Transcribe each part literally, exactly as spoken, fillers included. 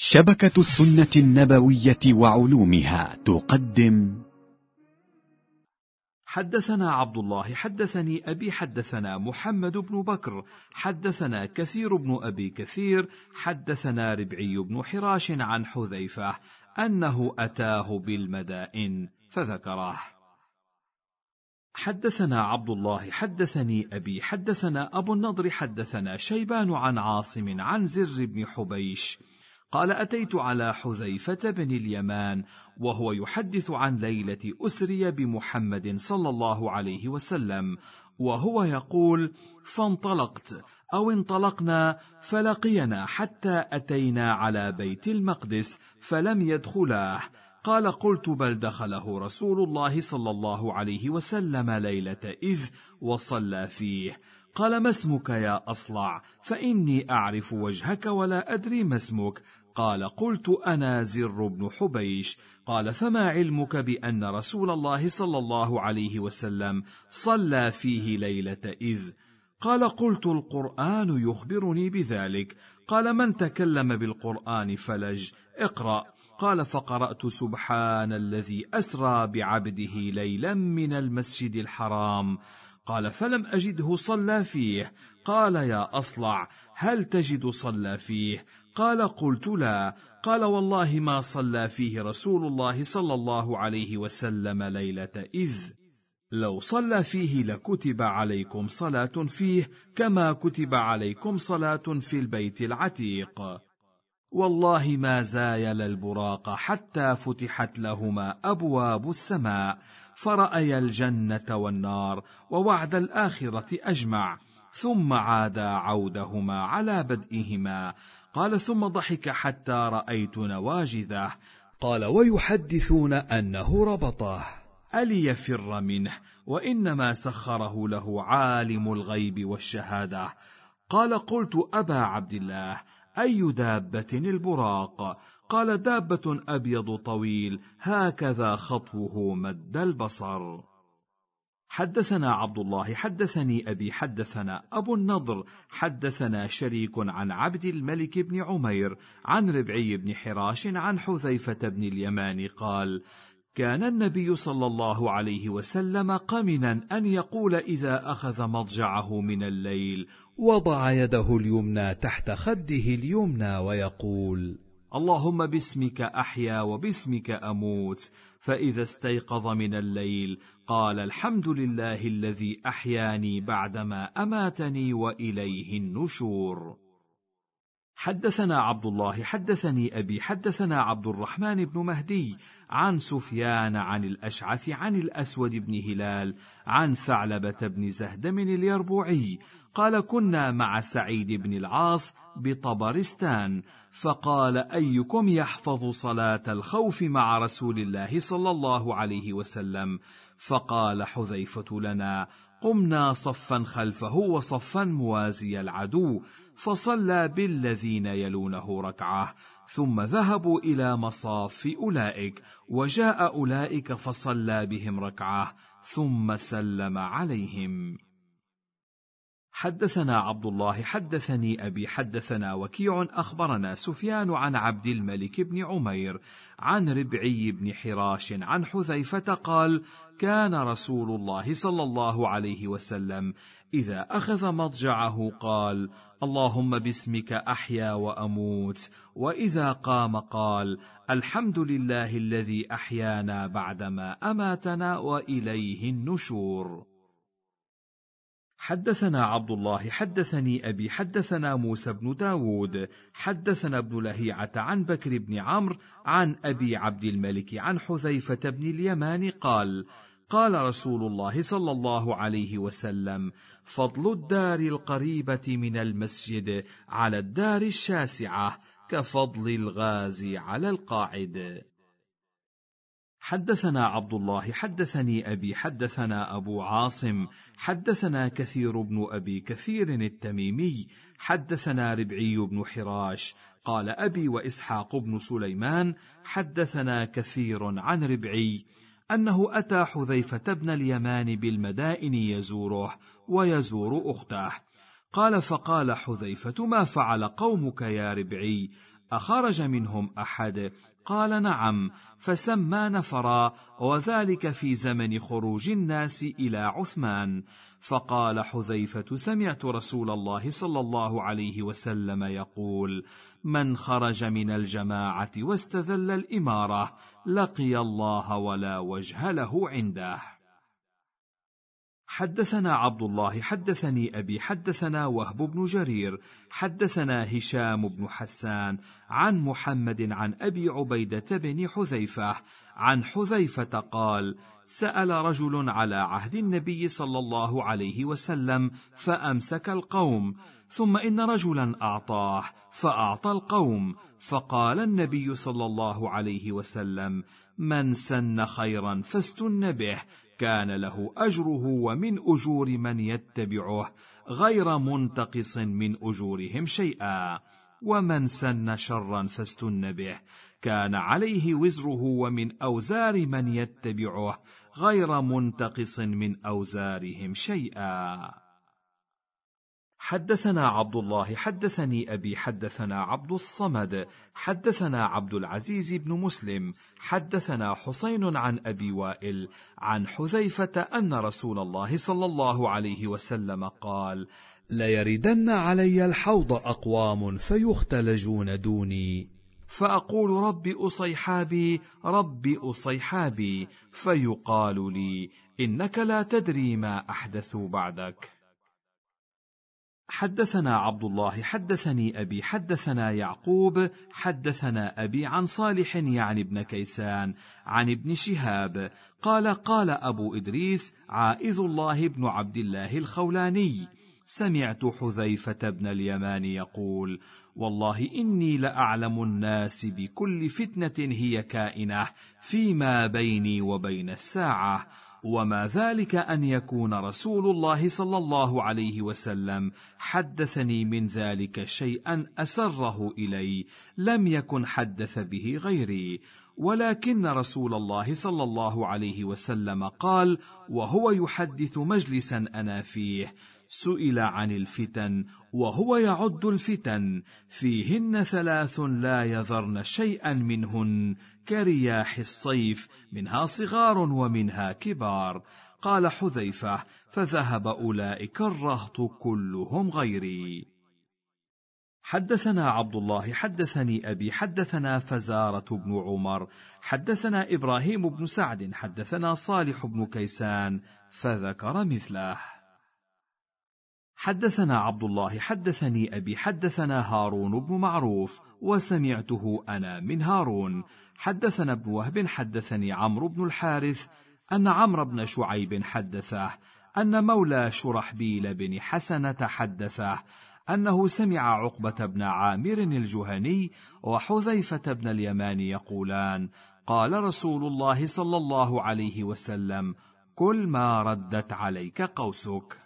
شبكة السنة النبوية وعلومها تقدم. حدثنا عبد الله حدثني أبي حدثنا محمد بن بكر حدثنا كثير بن أبي كثير حدثنا ربعي بن حراش عن حذيفة أنه أتاه بالمدائن فذكره. حدثنا عبد الله حدثني أبي حدثنا أبو النضر حدثنا شيبان عن عاصم عن زر بن حبيش قال: أتيت على حذيفة بن اليمان وهو يحدث عن ليلة أسري بمحمد صلى الله عليه وسلم، وهو يقول: فانطلقت أو انطلقنا فلقينا حتى أتينا على بيت المقدس فلم يدخلاه. قال: قلت: بل دخله رسول الله صلى الله عليه وسلم ليلة إذ وصلى فيه. قال: ما اسمك يا أصلع؟ فإني أعرف وجهك ولا أدري ما اسمك. قال: قلت: أنا زر بن حبيش. قال: فما علمك بأن رسول الله صلى الله عليه وسلم صلى فيه ليلة إذ؟ قال: قلت: القرآن يخبرني بذلك. قال: من تكلم بالقرآن فلج؟ اقرأ. قال: فقرأت: سبحان الذي أسرى بعبده ليلا من المسجد الحرام. قال: فلم أجده صلى فيه. قال: يا أصلع، هل تجد صلى فيه؟ قال: قلت: لا. قال: والله ما صلى فيه رسول الله صلى الله عليه وسلم ليلة إذ. لو صلى فيه لكتب عليكم صلاة فيه كما كتب عليكم صلاة في البيت العتيق. والله ما زايل البراق حتى فتحت لهما أبواب السماء فرأي الجنة والنار ووعد الآخرة أجمع، ثم عادا عودهما على بدئهما. قال: ثم ضحك حتى رأيت نواجذه. قال: ويحدثون أنه ربطه أليفر منه، وإنما سخره له عالم الغيب والشهادة. قال: قلت: أبا عبد الله، أي دابة البراق؟ قال: دابة أبيض طويل هكذا خطوه مد البصر. حدثنا عبد الله حدثني أبي حدثنا أبو النضر حدثنا شريك عن عبد الملك بن عمير عن ربعي بن حراش عن حذيفة بن اليمان قال: كان النبي صلى الله عليه وسلم قمنا أن يقول إذا أخذ مضجعه من الليل وضع يده اليمنى تحت خده اليمنى ويقول: اللهم باسمك أحيا وباسمك أموت. فإذا استيقظ من الليل قال: الحمد لله الذي أحياني بعدما أماتني وإليه النشور. حدثنا عبد الله حدثني أبي حدثنا عبد الرحمن بن مهدي عن سفيان عن الأشعث عن الأسود بن هلال عن ثعلبة بن زهدم اليربوعي قال: كنا مع سعيد بن العاص بطبرستان، فقال: أيكم يحفظ صلاة الخوف مع رسول الله صلى الله عليه وسلم؟ فقال حذيفة لنا: قمنا صفا خلفه وصفا موازي العدو، فصلى بالذين يلونه ركعة، ثم ذهبوا إلى مصاف أولئك، وجاء أولئك فصلى بهم ركعة، ثم سلم عليهم. حدثنا عبد الله حدثني أبي حدثنا وكيع أخبرنا سفيان عن عبد الملك بن عمير عن ربعي بن حراش عن حذيفة قال: كان رسول الله صلى الله عليه وسلم إذا أخذ مضجعه قال: اللهم باسمك أحيا وأموت. وإذا قام قال: الحمد لله الذي أحيانا بعدما أماتنا وإليه النشور. حدثنا عبد الله حدثني أبي حدثنا موسى بن داود حدثنا ابن لهيعة عن بكر بن عمرو عن أبي عبد الملك عن حذيفة بن اليمان قال: قال رسول الله صلى الله عليه وسلم: فضل الدار القريبة من المسجد على الدار الشاسعة كفضل الغازي على القاعد. حدثنا عبد الله حدثني أبي حدثنا أبو عاصم حدثنا كثير بن أبي كثير التميمي حدثنا ربعي بن حراش قال: أبي وإسحاق بن سليمان حدثنا كثير عن ربعي أنه أتى حذيفة بن اليمان بالمدائن يزوره ويزور أخته. قال: فقال حذيفة: ما فعل قومك يا ربعي؟ أخرج منهم أحد؟ قال نعم، فسمى نفرا، وذلك في زمن خروج الناس إلى عثمان. فقال حذيفة: سمعت رسول الله صلى الله عليه وسلم يقول: من خرج من الجماعة واستذل الإمارة لقي الله ولا وجه له عنده. حدثنا عبد الله حدثني أبي حدثنا وهب بن جرير حدثنا هشام بن حسان عن محمد عن أبي عبيدة بن حذيفة عن حذيفة قال: سأل رجل على عهد النبي صلى الله عليه وسلم فأمسك القوم، ثم إن رجلا أعطاه فأعطى القوم، فقال النبي صلى الله عليه وسلم: من سن خيرا فاستن به كان له أجره ومن أجور من يتبعه غير منتقص من أجورهم شيئا، ومن سن شرا فاستن به كان عليه وزره ومن أوزار من يتبعه غير منتقص من أوزارهم شيئا. حدثنا عبد الله حدثني أبي حدثنا عبد الصمد حدثنا عبد العزيز بن مسلم حدثنا حسين عن أبي وائل عن حذيفة أن رسول الله صلى الله عليه وسلم قال: ليردن علي الحوض أقوام فيختلجون دوني، فأقول: رب أصيحابي رب أصيحابي، فيقال لي: إنك لا تدري ما أحدثوا بعدك. حدثنا عبد الله حدثني أبي حدثنا يعقوب حدثنا أبي عن صالح يعني ابن كيسان عن ابن شهاب قال: قال أبو إدريس عائذ الله بن عبد الله الخولاني: سمعت حذيفة بن اليمان يقول: والله إني لأعلم الناس بكل فتنة هي كائنة فيما بيني وبين الساعة، وما ذلك أن يكون رسول الله صلى الله عليه وسلم حدثني من ذلك شيئا أسره إلي لم يكن حدث به غيري، ولكن رسول الله صلى الله عليه وسلم قال وهو يحدث مجلسا أنا فيه: سئل عن الفتن وهو يعد الفتن فيهن ثلاث لا يذرن شيئا منهن كرياح الصيف، منها صغار ومنها كبار. قال حذيفة: فذهب أولئك الرهط كلهم غيري. حدثنا عبد الله حدثني أبي حدثنا فزارة بن عمر حدثنا إبراهيم بن سعد حدثنا صالح بن كيسان فذكر مثله. حدثنا عبد الله حدثني أبي حدثنا هارون بن معروف وسمعته أنا من هارون. حدثنا ابن وهب حدثني عمرو بن الحارث أن عمرو بن شعيب حدثه أن مولى شرحبيل بن حسنة حدثه أنه سمع عقبة بن عامر الجهني وحذيفة بن اليمان يقولان: قال رسول الله صلى الله عليه وسلم: كل ما ردت عليك قوسك.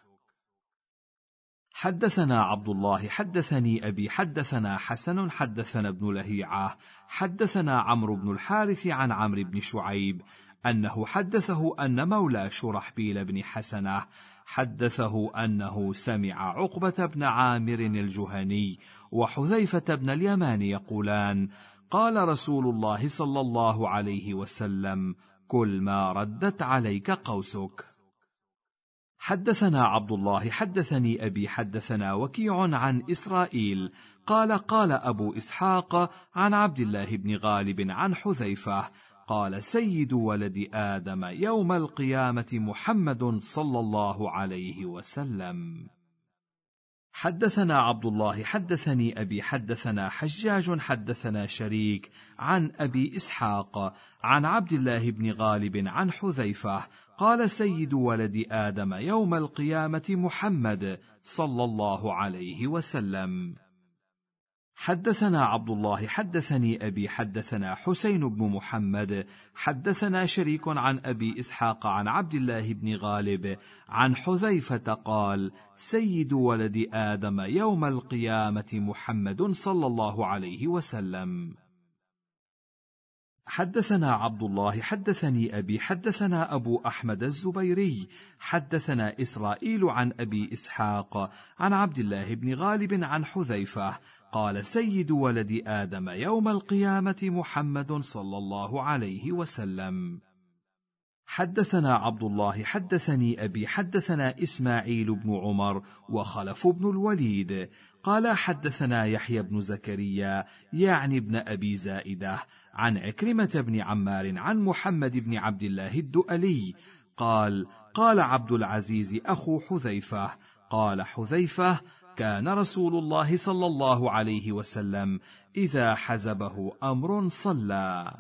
حدثنا عبد الله حدثني أبي حدثنا حسن حدثنا ابن لهيعة حدثنا عمرو بن الحارث عن عمرو بن شعيب أنه حدثه أن مولى شرحبيل بن حسنة حدثه أنه سمع عقبة بن عامر الجهني وحذيفة بن اليمان يقولان: قال رسول الله صلى الله عليه وسلم: كل ما ردت عليك قوسك. حدثنا عبد الله حدثني أبي حدثنا وكيع عن إسرائيل قال: قال أبو إسحاق عن عبد الله بن غالب عن حذيفة قال: سيد ولد آدم يوم القيامة محمد صلى الله عليه وسلم. حدثنا عبد الله حدثني أبي حدثنا حجاج حدثنا شريك عن أبي إسحاق عن عبد الله بن غالب عن حذيفة قال: سيد ولد آدم يوم القيامة محمد صلى الله عليه وسلم. حدثنا عبد الله حدثني أبي حدثنا حسين بن محمد حدثنا شريك عن أبي إسحاق عن عبد الله بن غالب عن حذيفة قال: سيد ولد آدم يوم القيامة محمد صلى الله عليه وسلم. حدثنا عبد الله حدثني أبي حدثنا أبو أحمد الزبيري حدثنا إسرائيل عن أبي إسحاق عن عبد الله بن غالب عن حذيفة قال سيد ولد آدم يوم القيامة محمد صلى الله عليه وسلم. حدثنا عبد الله حدثني أبي حدثنا إسماعيل بن عمر وخلف بن الوليد قال حدثنا يحيى بن زكريا يعني ابن أبي زائدة عن عكرمة بن عمار عن محمد بن عبد الله الدؤلي قال قال عبد العزيز أخو حذيفة قال حذيفة كان رسول الله صلى الله عليه وسلم إذا حزبه أمر صلى.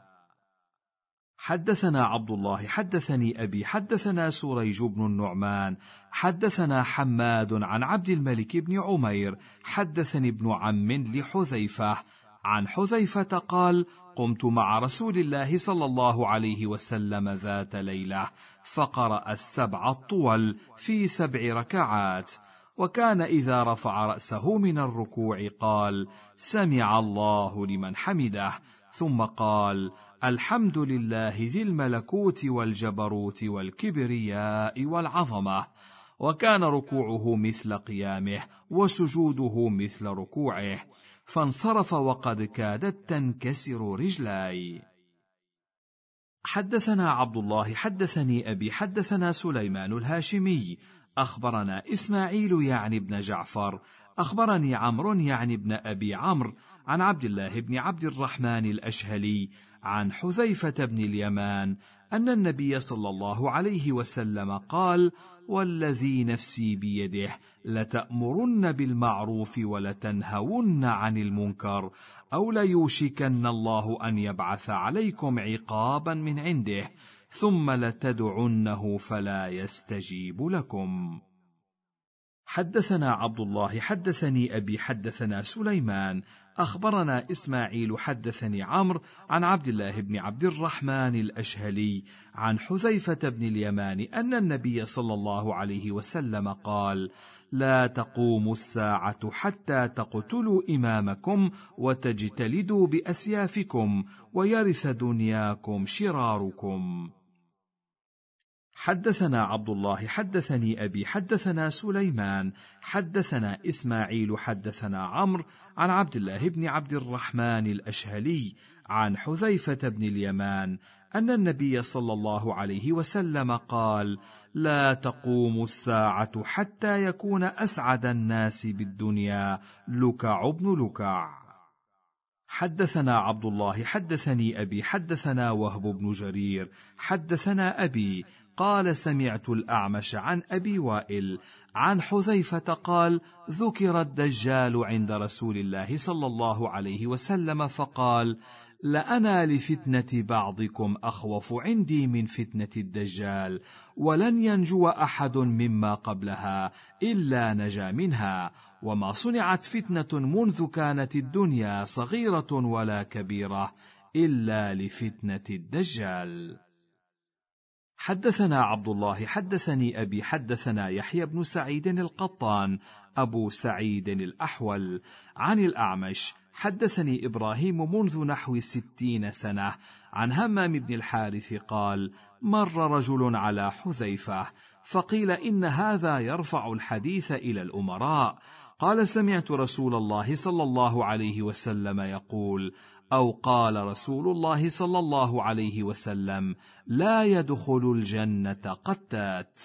حدثنا عبد الله حدثني أبي حدثنا سريج بن النعمان حدثنا حماد عن عبد الملك بن عمير حدثني ابن عم لحذيفة عن حذيفة قال قمت مع رسول الله صلى الله عليه وسلم ذات ليلة فقرأ السبع الطول في سبع ركعات، وكان إذا رفع رأسه من الركوع قال سمع الله لمن حمده، ثم قال الحمد لله ذي الملكوت والجبروت والكبرياء والعظمة، وكان ركوعه مثل قيامه وسجوده مثل ركوعه، فانصرف وقد كادت تنكسر رجلاي. حدثنا عبد الله حدثني أبي حدثنا سليمان الهاشمي أخبرنا إسماعيل يعني بن جعفر أخبرني عمرو يعني بن أبي عمرو عن عبد الله بن عبد الرحمن الأشهلي عن حذيفة بن اليمان أن النبي صلى الله عليه وسلم قال والذي نفسي بيده لتأمرن بالمعروف ولتنهون عن المنكر أو ليوشكن الله أن يبعث عليكم عقابا من عنده ثم لتدعنه فلا يستجيب لكم. حدثنا عبد الله حدثني أبي حدثنا سليمان أخبرنا إسماعيل حدثني عمرو عن عبد الله بن عبد الرحمن الأشهلي عن حذيفة بن اليمان أن النبي صلى الله عليه وسلم قال لا تقوم الساعة حتى تقتلوا إمامكم وتجتلدوا بأسيافكم ويرث دنياكم شراركم. حدثنا عبد الله حدثني أبي حدثنا سليمان حدثنا إسماعيل حدثنا عمرو عن عبد الله بن عبد الرحمن الأشهلي عن حذيفة بن اليمان أن النبي صلى الله عليه وسلم قال لا تقوم الساعة حتى يكون أسعد الناس بالدنيا لكع بن لكع. حدثنا عبد الله حدثني أبي حدثنا وهب بن جرير حدثنا أبي قال سمعت الأعمش عن أبي وائل عن حذيفة قال ذكر الدجال عند رسول الله صلى الله عليه وسلم فقال لأنا لفتنة بعضكم أخوف عندي من فتنة الدجال ولن ينجو أحد مما قبلها إلا نجا منها، وما صنعت فتنة منذ كانت الدنيا صغيرة ولا كبيرة إلا لفتنة الدجال. حدثنا عبد الله حدثني أبي حدثنا يحيى بن سعيد القطان أبو سعيد الأحول عن الأعمش حدثني إبراهيم منذ نحو ستين سنة عن همام بن الحارث قال مر رجل على حذيفة فقيل إن هذا يرفع الحديث إلى الأمراء، قال سمعت رسول الله صلى الله عليه وسلم يقول أو قال رسول الله صلى الله عليه وسلم لا يدخل الجنة قتات.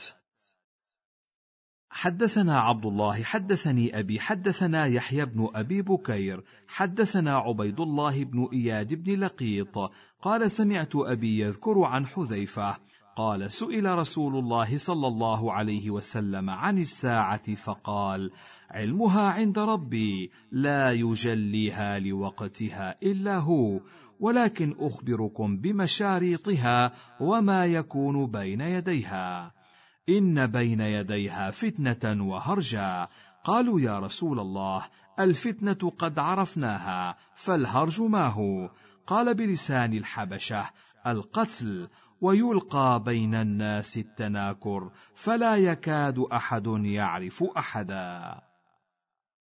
حدثنا عبد الله حدثني أبي حدثنا يحيى بن أبي بكير حدثنا عبيد الله بن إياد بن لقيط قال سمعت أبي يذكر عن حذيفة قال سئل رسول الله صلى الله عليه وسلم عن الساعة فقال علمها عند ربي لا يجليها لوقتها إلا هو، ولكن أخبركم بمشاريطها وما يكون بين يديها. إن بين يديها فتنة وهرجا. قالوا يا رسول الله الفتنة قد عرفناها فالهرج ما هو؟ قال بلسان الحبشة القتل، ويلقى بين الناس التناكر فلا يكاد أحد يعرف أحدا.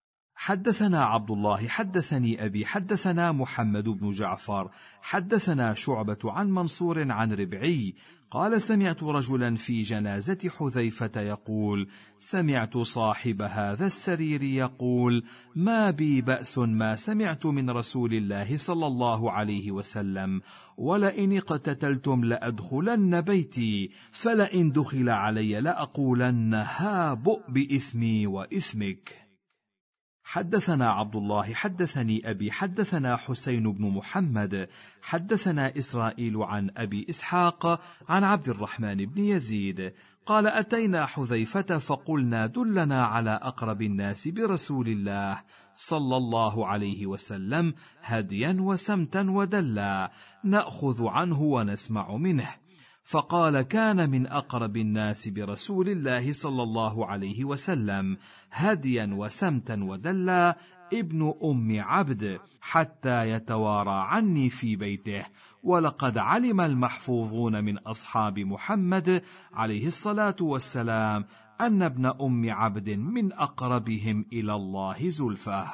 حدثنا عبد الله حدثني أبي حدثنا محمد بن جعفر حدثنا شعبة عن منصور عن ربعي قال سمعت رجلا في جنازة حذيفة يقول سمعت صاحب هذا السرير يقول ما بي بأس ما سمعت من رسول الله صلى الله عليه وسلم ولئن اقتتلتم لأدخلن بيتي فلئن دخل علي لأقولن هابؤ بإثمي وإثمك. حدثنا عبد الله حدثني أبي حدثنا حسين بن محمد حدثنا إسرائيل عن أبي إسحاق عن عبد الرحمن بن يزيد قال أتينا حذيفة فقلنا دلنا على أقرب الناس برسول الله صلى الله عليه وسلم هديا وسمتا ودلا نأخذ عنه ونسمع منه، فقال كان من أقرب الناس برسول الله صلى الله عليه وسلم هديا وسمتا ودلا ابن أم عبد حتى يتوارى عني في بيته، ولقد علم المحفوظون من أصحاب محمد عليه الصلاة والسلام أن ابن أم عبد من أقربهم إلى الله زلفى.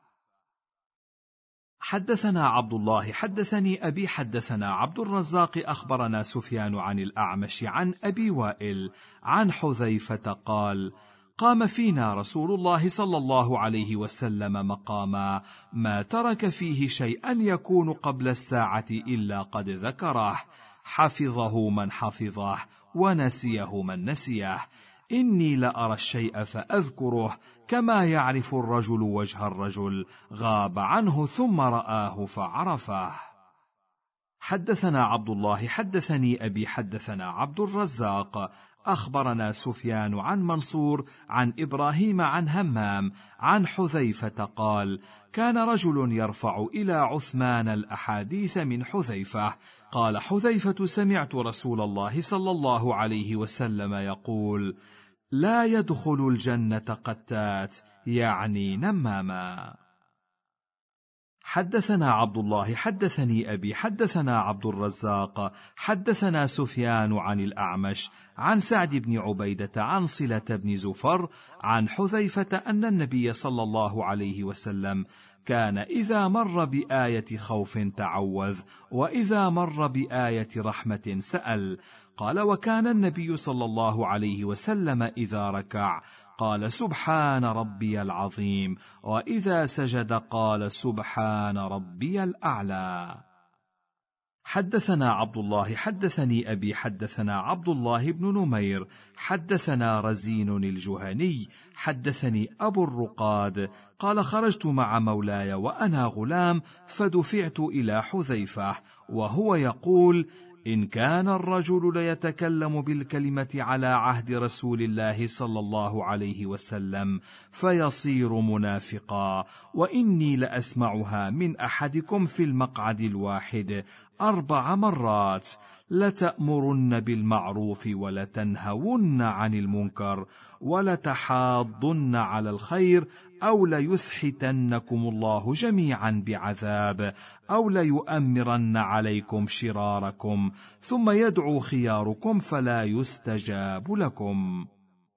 حدثنا عبد الله حدثني أبي حدثنا عبد الرزاق أخبرنا سفيان عن الأعمش عن أبي وائل عن حذيفة قال قام فينا رسول الله صلى الله عليه وسلم مقاما ما ترك فيه شيئا يكون قبل الساعة إلا قد ذكره، حفظه من حفظه ونسيه من نسيه، إني لأرى الشيء فأذكره كما يعرف الرجل وجه الرجل غاب عنه ثم رآه فعرفه. حدثنا عبد الله حدثني أبي حدثنا عبد الرزاق أخبرنا سفيان عن منصور عن إبراهيم عن همام عن حذيفة قال كان رجل يرفع إلى عثمان الأحاديث من حذيفة قال حذيفة سمعت رسول الله صلى الله عليه وسلم يقول لا يدخل الجنة قتات يعني نماما. حدثنا عبد الله حدثني أبي حدثنا عبد الرزاق حدثنا سفيان عن الأعمش عن سعد بن عبيدة عن صلة بن زفر عن حذيفة أن النبي صلى الله عليه وسلم كان إذا مر بآية خوف تعوذ وإذا مر بآية رحمة سأل. قال وكان النبي صلى الله عليه وسلم إذا ركع قال سبحان ربي العظيم وإذا سجد قال سبحان ربي الأعلى. حدثنا عبد الله حدثني أبي حدثنا عبد الله بن نمير حدثنا رزين الجهني حدثني أبو الرقاد قال خرجت مع مولاي وأنا غلام فدفعت إلى حذيفة وهو يقول إن كان الرجل ليتكلم بالكلمة على عهد رسول الله صلى الله عليه وسلم فيصير منافقا، وإني لأسمعها من أحدكم في المقعد الواحد أربع مرات لتأمرن بالمعروف ولتنهون عن المنكر ولتحاضن على الخير أو ليسحتنكم الله جميعا بعذاب أو ليؤمرن عليكم شراركم ثم يدعو خياركم فلا يستجاب لكم.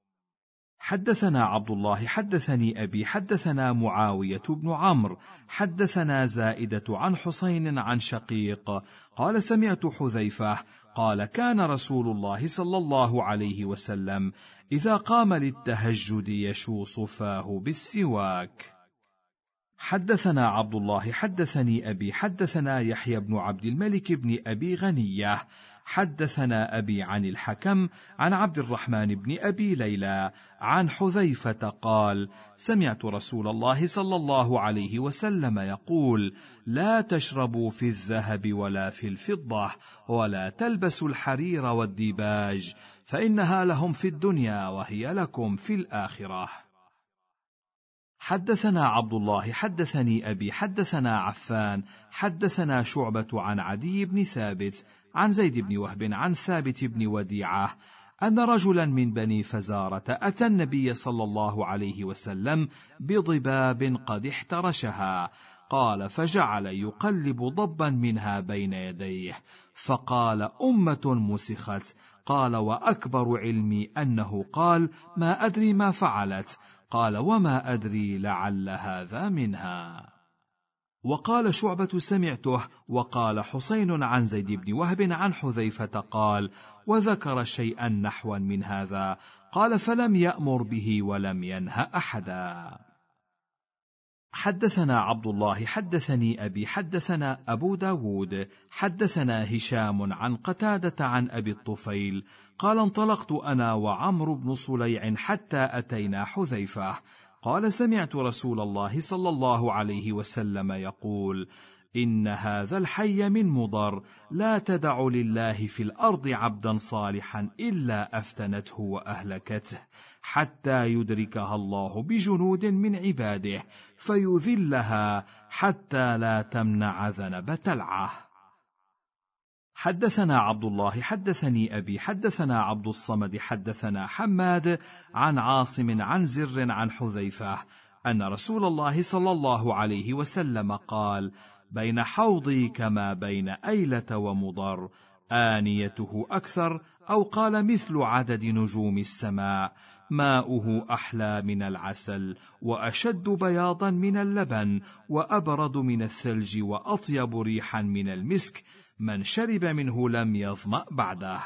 حدثنا عبد الله حدثني أبي حدثنا معاوية بن عمرو حدثنا زائدة عن حسين عن شقيق قال سمعت حذيفة قال كان رسول الله صلى الله عليه وسلم إذا قام للتهجد يشوص فاه بالسواك. حدثنا عبد الله حدثني أبي حدثنا يحيى بن عبد الملك بن أبي غنية حدثنا أبي عن الحكم عن عبد الرحمن بن أبي ليلى عن حذيفة قال سمعت رسول الله صلى الله عليه وسلم يقول لا تشربوا في الذهب ولا في الفضة ولا تلبسوا الحرير والديباج فإنها لهم في الدنيا وهي لكم في الآخرة. حدثنا عبد الله حدثني أبي حدثنا عفان حدثنا شعبة عن عدي بن ثابت عن زيد بن وهب عن ثابت بن وديعة أن رجلا من بني فزارة أتى النبي صلى الله عليه وسلم بضباب قد احترشها قال فجعل يقلب ضبا منها بين يديه فقال أمة مسخت. قال وأكبر علمي أنه قال ما أدري ما فعلت. قال: وما أدري لعل هذا منها. وقال شعبة: سمعته. وقال حسين عن زيد بن وهب عن حذيفة قال: وذكر شيئا نحوا من هذا. قال: فلم يأمر به ولم ينه أحدا. حدثنا عبد الله حدثني أبي حدثنا أبو داود حدثنا هشام عن قتادة عن أبي الطفيل قال: انطلقت أنا وعمرو بن صليع حتى أتينا حذيفة قال: سمعت رسول الله صلى الله عليه وسلم يقول: إن هذا الحي من مضر، لا تدع لله في الأرض عبدا صالحا إلا أفتنته وأهلكته، حتى يدركها الله بجنود من عباده فيذلها حتى لا تمنع ذنب تلعه. حدثنا عبد الله حدثني أبي حدثنا عبد الصمد حدثنا حماد عن عاصم عن زر عن حذيفة أن رسول الله صلى الله عليه وسلم قال: بين حوضي كما بين أيلة ومضر، آنيته أكثر، أو قال مثل عدد نجوم السماء، ماؤه أحلى من العسل، وأشد بياضا من اللبن، وأبرد من الثلج، وأطيب ريحا من المسك، من شرب منه لم يظمأ بعده.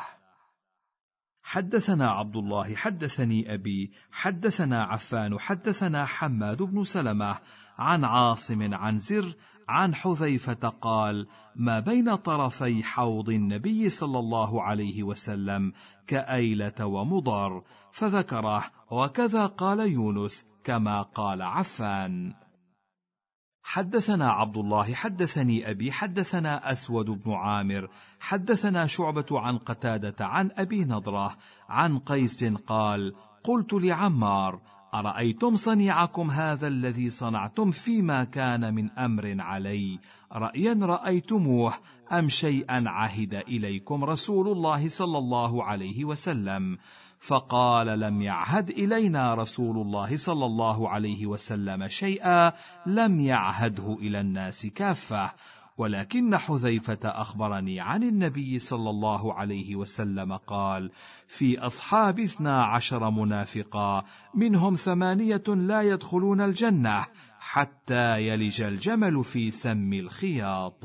حدثنا عبد الله حدثني أبي حدثنا عفان حدثنا حماد بن سلمة عن عاصم عن زر عن حذيفة قال: ما بين طرفي حوض النبي صلى الله عليه وسلم كأيلة ومضر، فذكره، وكذا قال يونس كما قال عفان. حدثنا عبد الله حدثني أبي حدثنا أسود بن عامر حدثنا شعبة عن قتادة عن أبي نضرة عن قيس قال: قلت لعمار: أرأيتم صنيعكم هذا الذي صنعتم فيما كان من أمر علي، رأيا رأيتموه أم شيئا عهد إليكم رسول الله صلى الله عليه وسلم؟ فقال: لم يعهد إلينا رسول الله صلى الله عليه وسلم شيئا لم يعهده إلى الناس كافة، ولكن حذيفة أخبرني عن النبي صلى الله عليه وسلم قال: في أصحاب اثنا عشر منافقا، منهم ثمانية لا يدخلون الجنة حتى يلج الجمل في سم الخياط.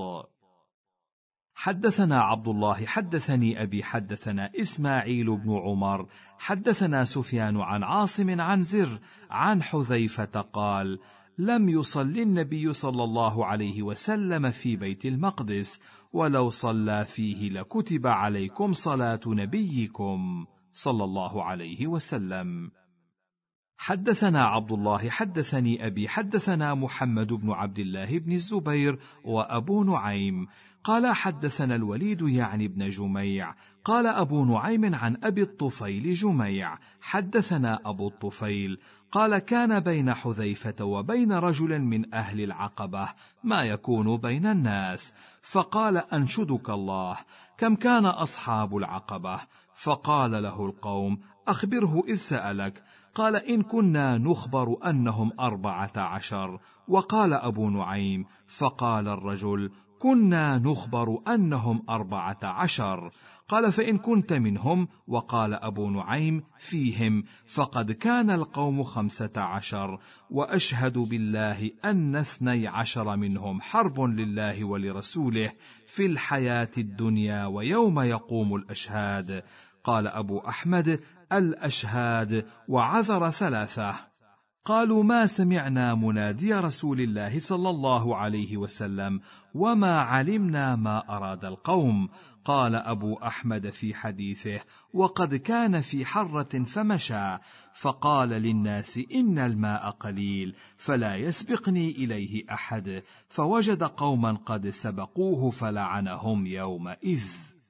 حدثنا عبد الله حدثني أبي حدثنا إسماعيل بن عمر حدثنا سفيان عن عاصم عن زر عن حذيفة قال: لم يصل النبي صلى الله عليه وسلم في بيت المقدس، ولو صلى فيه لكتب عليكم صلاة نبيكم صلى الله عليه وسلم. حدثنا عبد الله حدثني أبي حدثنا محمد بن عبد الله بن الزبير وأبو نعيم قال: حدثنا الوليد يعني بن جميع قال أبو نعيم عن أبي الطفيل جميع حدثنا أبو الطفيل قال: كان بين حذيفة وبين رجل من أهل العقبة ما يكون بين الناس، فقال: أنشدك الله، كم كان أصحاب العقبة؟ فقال له القوم: أخبره إذ سألك. قال: إن كنا نخبر أنهم أربعة عشر. وقال أبو نعيم: فقال الرجل: كنا نخبر أنهم أربعة عشر. قال: فإن كنت منهم. وقال أبو نعيم: فيهم، فقد كان القوم خمسة عشر، وأشهد بالله أن اثني عشر منهم حرب لله ولرسوله في الحياة الدنيا ويوم يقوم الأشهاد. قال أبو أحمد: الأشهاد، وعذر ثلاثة. قالوا: ما سمعنا منادي رسول الله صلى الله عليه وسلم، وما علمنا ما أراد القوم. قال أبو أحمد في حديثه: وقد كان في حرة فمشى، فقال للناس: إن الماء قليل فلا يسبقني إليه أحد، فوجد قوما قد سبقوه فلعنهم يومئذ.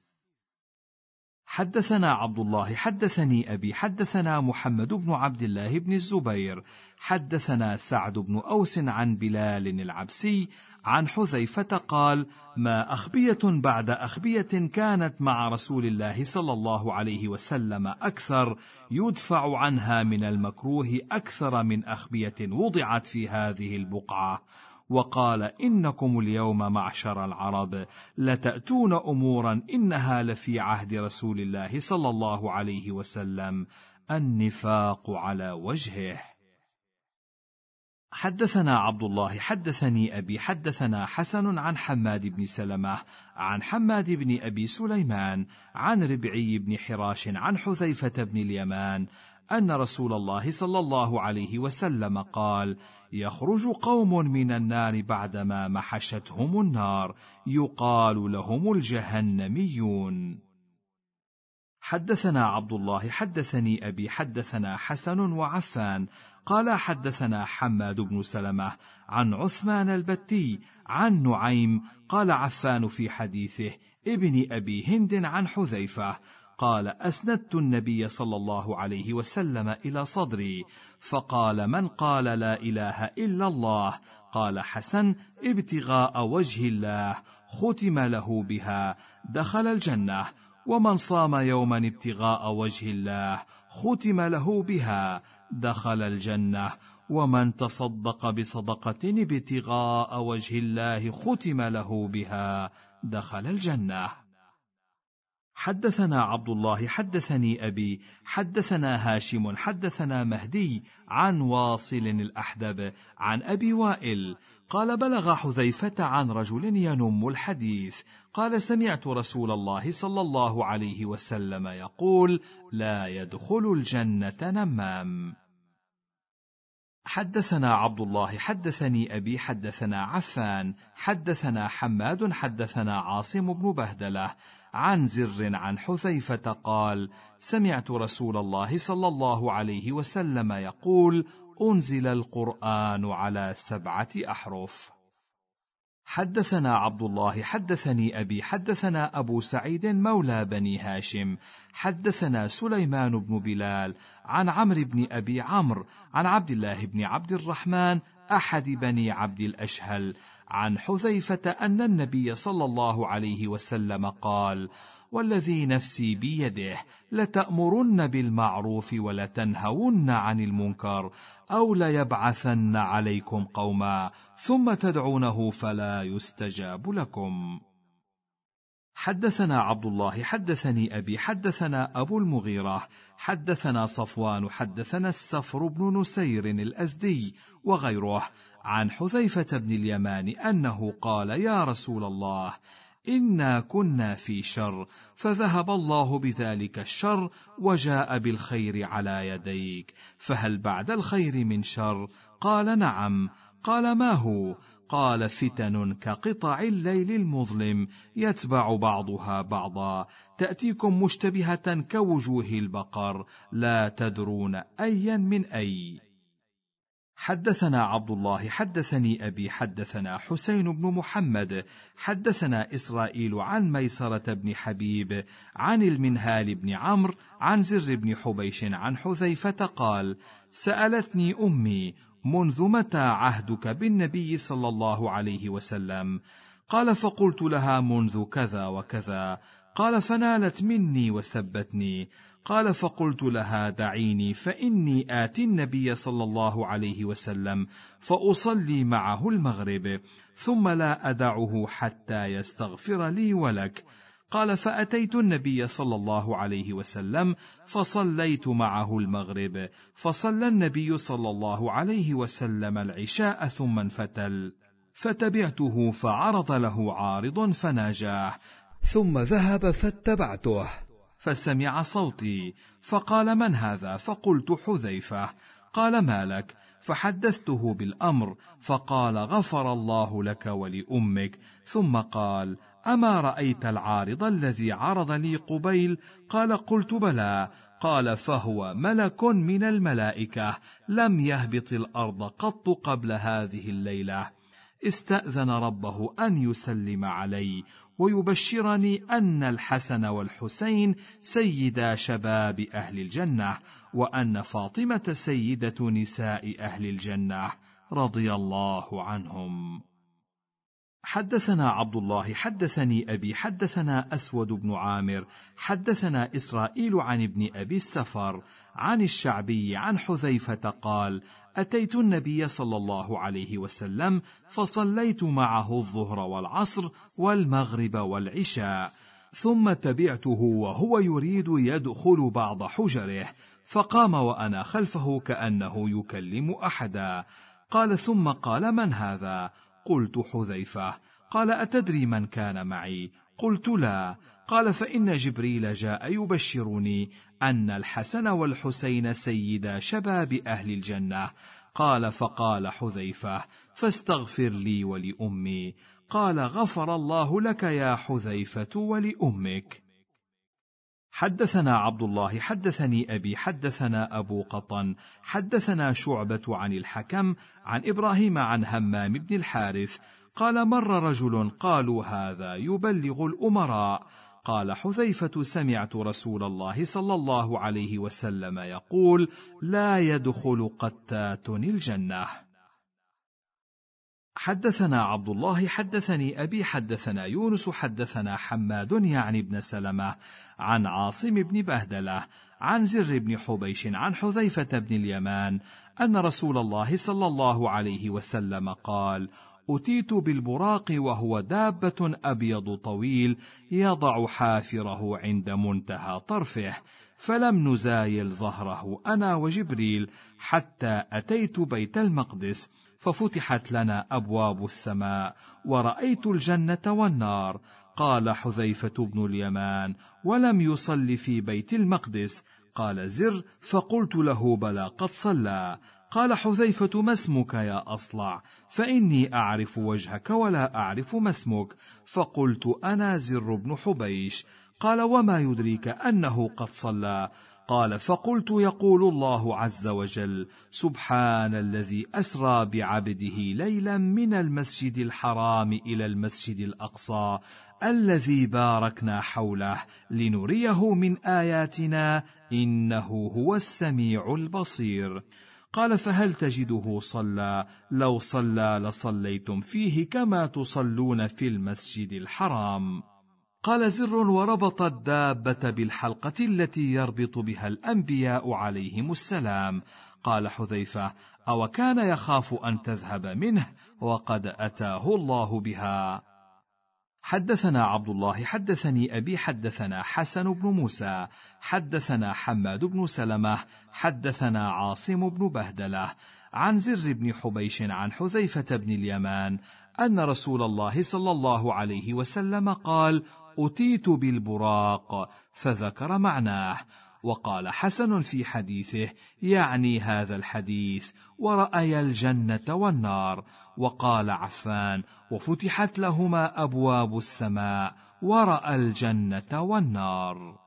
حدثنا عبد الله حدثني أبي حدثنا محمد بن عبد الله بن الزبير حدثنا سعد بن أوس عن بلال العبسي عن حذيفة قال: ما أخبية بعد أخبية كانت مع رسول الله صلى الله عليه وسلم أكثر يدفع عنها من المكروه أكثر من أخبية وضعت في هذه البقعة. وقال: إنكم اليوم معشر العرب لتأتون أمورا إنها لفي عهد رسول الله صلى الله عليه وسلم، النفاق على وجهه. حدثنا عبد الله حدثني أبي حدثنا حسن عن حماد بن سلمة عن حماد بن أبي سليمان عن ربعي بن حراش عن حذيفة بن اليمان أن رسول الله صلى الله عليه وسلم قال: يخرج قوم من النار بعدما محشتهم النار يقال لهم الجهنميون. حدثنا عبد الله حدثني أبي حدثنا حسن وعفان قال حدثنا حماد بن سلمة عن عثمان البتي عن نعيم قال عفان في حديثه ابن أبي هند عن حذيفة قال: أسندت النبي صلى الله عليه وسلم إلى صدري فقال: من قال لا إله إلا الله، قال حسن: ابتغاء وجه الله ختم له بها دخل الجنة، ومن صام يوما ابتغاء وجه الله ختم له بها دخل الجنة، ومن تصدق بصدقة ابتغاء وجه الله ختم له بها دخل الجنة. حدثنا عبد الله حدثني أبي حدثنا هاشم حدثنا مهدي عن واصل الأحدب عن أبي وائل قال: بلغ حذيفة عن رجل ينم الحديث قال: سمعت رسول الله صلى الله عليه وسلم يقول: لا يدخل الجنة نمام. حدثنا عبد الله حدثني أبي حدثنا عفان حدثنا حماد حدثنا عاصم بن بهدلة عن زر عن حذيفة قال: سمعت رسول الله صلى الله عليه وسلم يقول: أنزل القرآن على سبعة أحرف. حدثنا عبد الله حدثني أبي حدثنا أبو سعيد مولى بني هاشم حدثنا سليمان بن بلال عن عمرو بن أبي عمرو عن عبد الله بن عبد الرحمن أحد بني عبد الأشهل عن حذيفة أن النبي صلى الله عليه وسلم قال: والذي نفسي بيده لتأمرن بالمعروف ولتنهون عن المنكر أو ليبعثن عليكم قوما ثم تدعونه فلا يستجاب لكم. حدثنا عبد الله حدثني أبي حدثنا أبو المغيرة حدثنا صفوان حدثنا السفر بن نسير الأزدي وغيره عن حذيفة بن اليمان أنه قال: يا رسول الله، إنا كنا في شر فذهب الله بذلك الشر وجاء بالخير على يديك، فهل بعد الخير من شر؟ قال: نعم. قال: ما هو؟ قال: فتن كقطع الليل المظلم يتبع بعضها بعضا تأتيكم مشتبهة كوجوه البقر لا تدرون أيا من أي. حدثنا عبد الله حدثني أبي حدثنا حسين بن محمد حدثنا إسرائيل عن ميسرة بن حبيب عن المنهال بن عمرو عن زر بن حبيش عن حذيفة قال: سألتني أمي: منذ متى عهدك بالنبي صلى الله عليه وسلم؟ قال: فقلت لها: منذ كذا وكذا. قال: فنالت مني وسبتني. قال: فقلت لها: دعيني فإني آتي النبي صلى الله عليه وسلم فأصلي معه المغرب ثم لا أدعه حتى يستغفر لي ولك. قال: فأتيت النبي صلى الله عليه وسلم فصليت معه المغرب، فصلى النبي صلى الله عليه وسلم العشاء ثم انفتل، فتبعته فعرض له عارض فناجاه، ثم ذهب فاتبعته فسمع صوتي فقال: من هذا؟ فقلت: حذيفة. قال: ما لك؟ فحدثته بالأمر فقال: غفر الله لك ولأمك. ثم قال: أما رأيت العارض الذي عرض لي قبيل؟ قال: قلت: بلى. قال: فهو ملك من الملائكة لم يهبط الأرض قط قبل هذه الليلة، استأذن ربه أن يسلم علي ويبشرني أن الحسن والحسين سيدا شباب أهل الجنة، وأن فاطمة سيدة نساء أهل الجنة رضي الله عنهم. حدثنا عبد الله حدثني أبي حدثنا أسود بن عامر حدثنا إسرائيل عن ابن أبي السفر عن الشعبي عن حذيفة قال: أتيت النبي صلى الله عليه وسلم فصليت معه الظهر والعصر والمغرب والعشاء، ثم تبعته وهو يريد يدخل بعض حجره، فقام وأنا خلفه كأنه يكلم أحدا. قال ثم قال: من هذا؟ قلت: حذيفة. قال: أتدري من كان معي؟ قلت: لا. قال: فإن جبريل جاء يبشرني أن الحسن والحسين سيدا شباب أهل الجنة. قال: فقال حذيفة: فاستغفر لي ولأمي. قال: غفر الله لك يا حذيفة ولأمك. حدثنا عبد الله حدثني أبي حدثنا أبو قطن حدثنا شعبة عن الحكم عن إبراهيم عن همام بن الحارث قال: مر رجل قالوا: هذا يبلغ الأمراء. قال حذيفة: سمعت رسول الله صلى الله عليه وسلم يقول: لا يدخل قتات الجنة. حدثنا عبد الله حدثني أبي حدثنا يونس حدثنا حماد يعني بن سلمة عن عاصم بن بهدلة عن زر بن حبيش عن حذيفة بن اليمان أن رسول الله صلى الله عليه وسلم قال: أتيت بالبراق وهو دابة أبيض طويل يضع حافره عند منتهى طرفه، فلم نزايل ظهره أنا وجبريل حتى أتيت بيت المقدس، ففتحت لنا أبواب السماء ورأيت الجنة والنار. قال حذيفة بن اليمان: ولم يصل في بيت المقدس؟ قال زر: فقلت له: بلى قد صلى. قال حذيفة: ما اسمك يا أصلع؟ فإني أعرف وجهك ولا أعرف ما اسمك. فقلت: أنا زر بن حبيش. قال: وما يدريك أنه قد صلى؟ قال: فقلت: يقول الله عز وجل: سبحان الذي أسرى بعبده ليلا من المسجد الحرام إلى المسجد الأقصى الذي باركنا حوله لنريه من آياتنا إنه هو السميع البصير. قال: فهل تجده صلى؟ لو صلى لصليتم فيه كما تصلون في المسجد الحرام. قال زر: وربط الدابة بالحلقة التي يربط بها الأنبياء عليهم السلام. قال حذيفة: أو كان يخاف أن تذهب منه وقد أتاه الله بها. حدثنا عبد الله حدثني أبي حدثنا حسن بن موسى حدثنا حماد بن سلمة حدثنا عاصم بن بهدلة عن زر بن حبيش عن حذيفة بن اليمان أن رسول الله صلى الله عليه وسلم قال: أتيت بالبراق، فذكر معناه. وقال حسن في حديثه يعني هذا الحديث: ورأي الجنة والنار. وقال عفان: وفتحت لهما أبواب السماء ورأى الجنة والنار.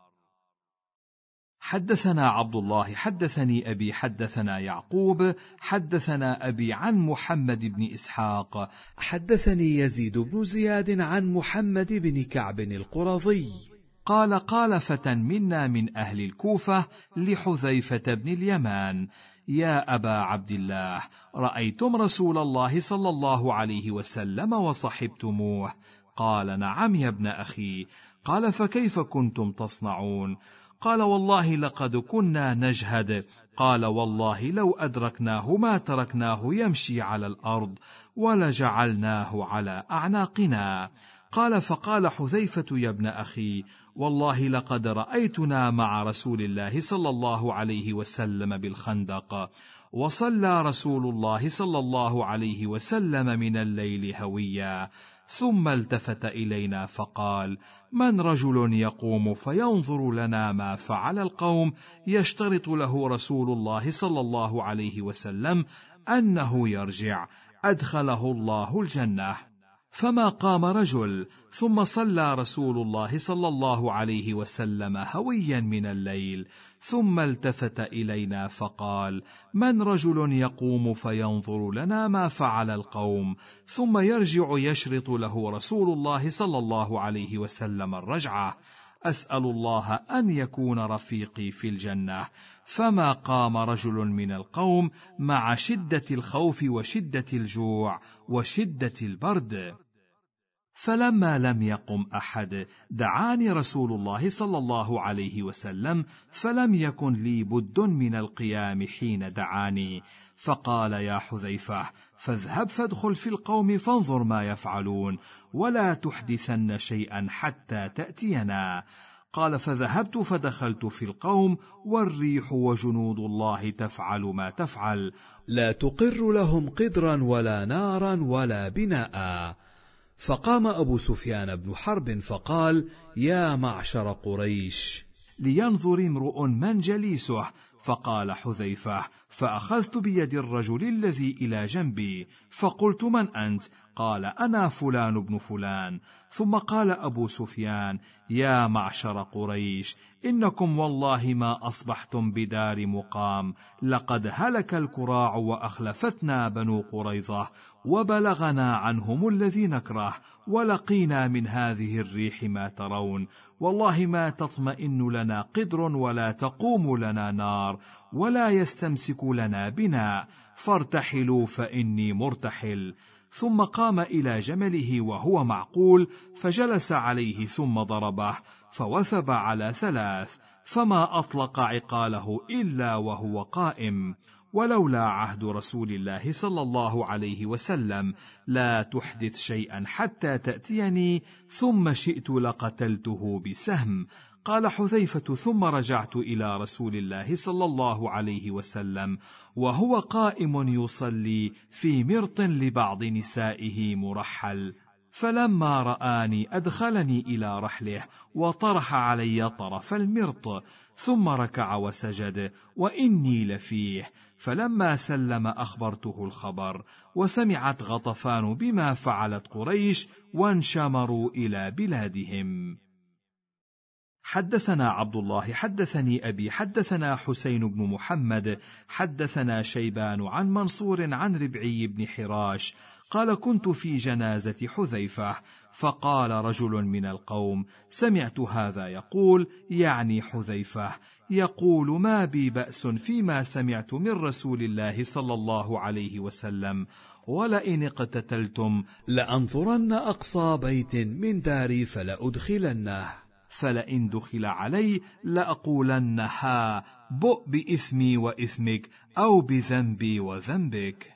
حدثنا عبد الله حدثني أبي حدثنا يعقوب حدثنا أبي عن محمد بن إسحاق حدثني يزيد بن زياد عن محمد بن كعب القرظي قال: قال فتى منا من أهل الكوفة لحذيفة بن اليمان: يا أبا عبد الله، رأيتم رسول الله صلى الله عليه وسلم وصحبتموه؟ قال: نعم يا ابن أخي. قال: فكيف كنتم تصنعون؟ قال: والله لقد كنا نجهد. قال: والله لو أدركناه ما تركناه يمشي على الأرض ولجعلناه على أعناقنا. قال: فقال حذيفة: يا ابن أخي، والله لقد رأيتنا مع رسول الله صلى الله عليه وسلم بالخندق، وصلى رسول الله صلى الله عليه وسلم من الليل هويا، ثم التفت إلينا فقال: من رجل يقوم فينظر لنا ما فعل القوم يشترط له رسول الله صلى الله عليه وسلم أنه يرجع أدخله الله الجنة. فما قام رجل، ثم صلى رسول الله صلى الله عليه وسلم هويا من الليل، ثم التفت إلينا فقال: من رجل يقوم فينظر لنا ما فعل القوم ثم يرجع يشرط له رسول الله صلى الله عليه وسلم الرجعة، أسأل الله أن يكون رفيقي في الجنة. فما قام رجل من القوم مع شدة الخوف وشدة الجوع وشدة البرد. فلما لم يقم أحد دعاني رسول الله صلى الله عليه وسلم، فلم يكن لي بد من القيام حين دعاني، فقال: يا حذيفة، فاذهب فادخل في القوم فانظر ما يفعلون، ولا تحدثن شيئا حتى تأتينا. قال: فذهبت فدخلت في القوم، والريح وجنود الله تفعل ما تفعل، لا تقر لهم قدرا ولا نارا ولا بناء. فقام أبو سفيان بن حرب فقال: يا معشر قريش، لينظر امرؤ من جليسه. فقال حذيفة: فأخذت بيد الرجل الذي إلى جنبي فقلت: من أنت؟ قال: أنا فلان بن فلان. ثم قال أبو سفيان: يا معشر قريش، إنكم والله ما أصبحتم بدار مقام، لقد هلك الكراع وأخلفتنا بنو قريظة، وبلغنا عنهم الذي نكره، ولقينا من هذه الريح ما ترون، والله ما تطمئن لنا قدر ولا تقوم لنا نار ولا يستمسك لنا بنا، فارتحلوا فإني مرتحل. ثم قام إلى جمله وهو معقول فجلس عليه ثم ضربه فوثب على ثلاث، فما أطلق عقاله إلا وهو قائم. ولولا عهد رسول الله صلى الله عليه وسلم لا تحدث شيئا حتى تأتيني، ثم شئت لقتلته بسهم. قال حذيفة: ثم رجعت إلى رسول الله صلى الله عليه وسلم وهو قائم يصلي في مرط لبعض نسائه مرحل، فلما رآني أدخلني إلى رحله وطرح علي طرف المرط، ثم ركع وسجد وإني لفيه. فلما سلم أخبرته الخبر، وسمعت غطفان بما فعلت قريش وانشمروا إلى بلادهم. حدثنا عبد الله حدثني أبي حدثنا حسين بن محمد حدثنا شيبان عن منصور عن ربعي بن حراش قال: كنت في جنازة حذيفة، فقال رجل من القوم: سمعت هذا يقول، يعني حذيفة، يقول: ما بي بأس فيما سمعت من رسول الله صلى الله عليه وسلم، ولئن اقتتلتم لأنظرن أقصى بيت من داري فلأدخلنه، فلئن دخل علي لأقولن: ها بؤ بإثمي وإثمك، أو بذنبي وذنبك.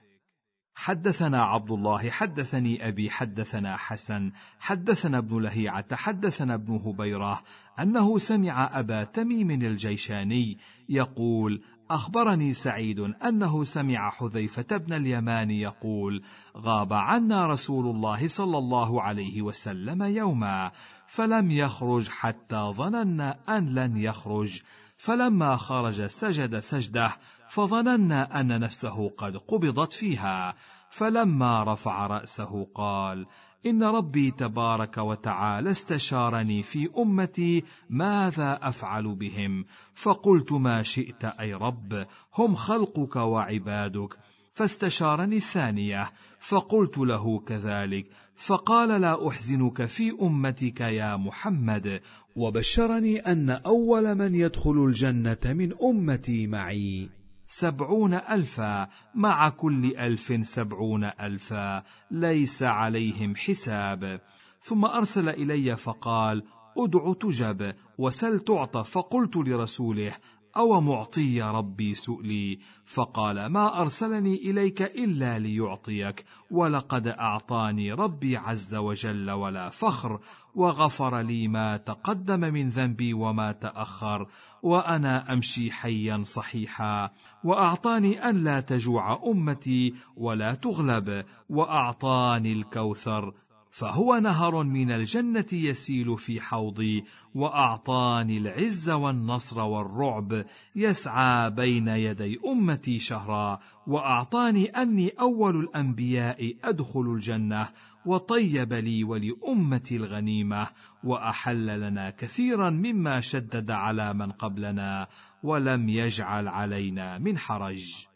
حدثنا عبد الله حدثني أبي حدثنا حسن حدثنا ابن لهيعة حدثنا ابن هبيرة أنه سمع أبا تميم الجيشاني يقول: أخبرني سعيد أنه سمع حذيفة بن اليمان يقول: غاب عنا رسول الله صلى الله عليه وسلم يوما، فلم يخرج حتى ظننا أن لن يخرج، فلما خرج سجد سجده، فظننا أن نفسه قد قبضت فيها، فلما رفع رأسه قال: إن ربي تبارك وتعالى استشارني في أمتي ماذا أفعل بهم، فقلت: ما شئت أي رب، هم خلقك وعبادك. فاستشارني الثانية، فقلت له كذلك، فقال: لا أحزنك في أمتك يا محمد، وبشرني أن أول من يدخل الجنة من أمتي معي سبعون ألفا، مع كل ألف سبعون ألفا، ليس عليهم حساب. ثم أرسل إلي فقال: أدع تجب وسل تعطى. فقلت لرسوله: أو معطي ربي سؤلي؟ فقال: ما أرسلني إليك إلا ليعطيك، ولقد أعطاني ربي عز وجل ولا فخر، وغفر لي ما تقدم من ذنبي وما تأخر، وأنا أمشي حيا صحيحا، وأعطاني أن لا تجوع أمتي ولا تغلب، وأعطاني الكوثر، فهو نهر من الجنة يسيل في حوضي، وأعطاني العز والنصر والرعب يسعى بين يدي أمتي شهرا، وأعطاني أني أول الأنبياء أدخل الجنة، وطيب لي ولأمتي الغنيمة، وأحل لنا كثيرا مما شدد على من قبلنا، ولم يجعل علينا من حرج.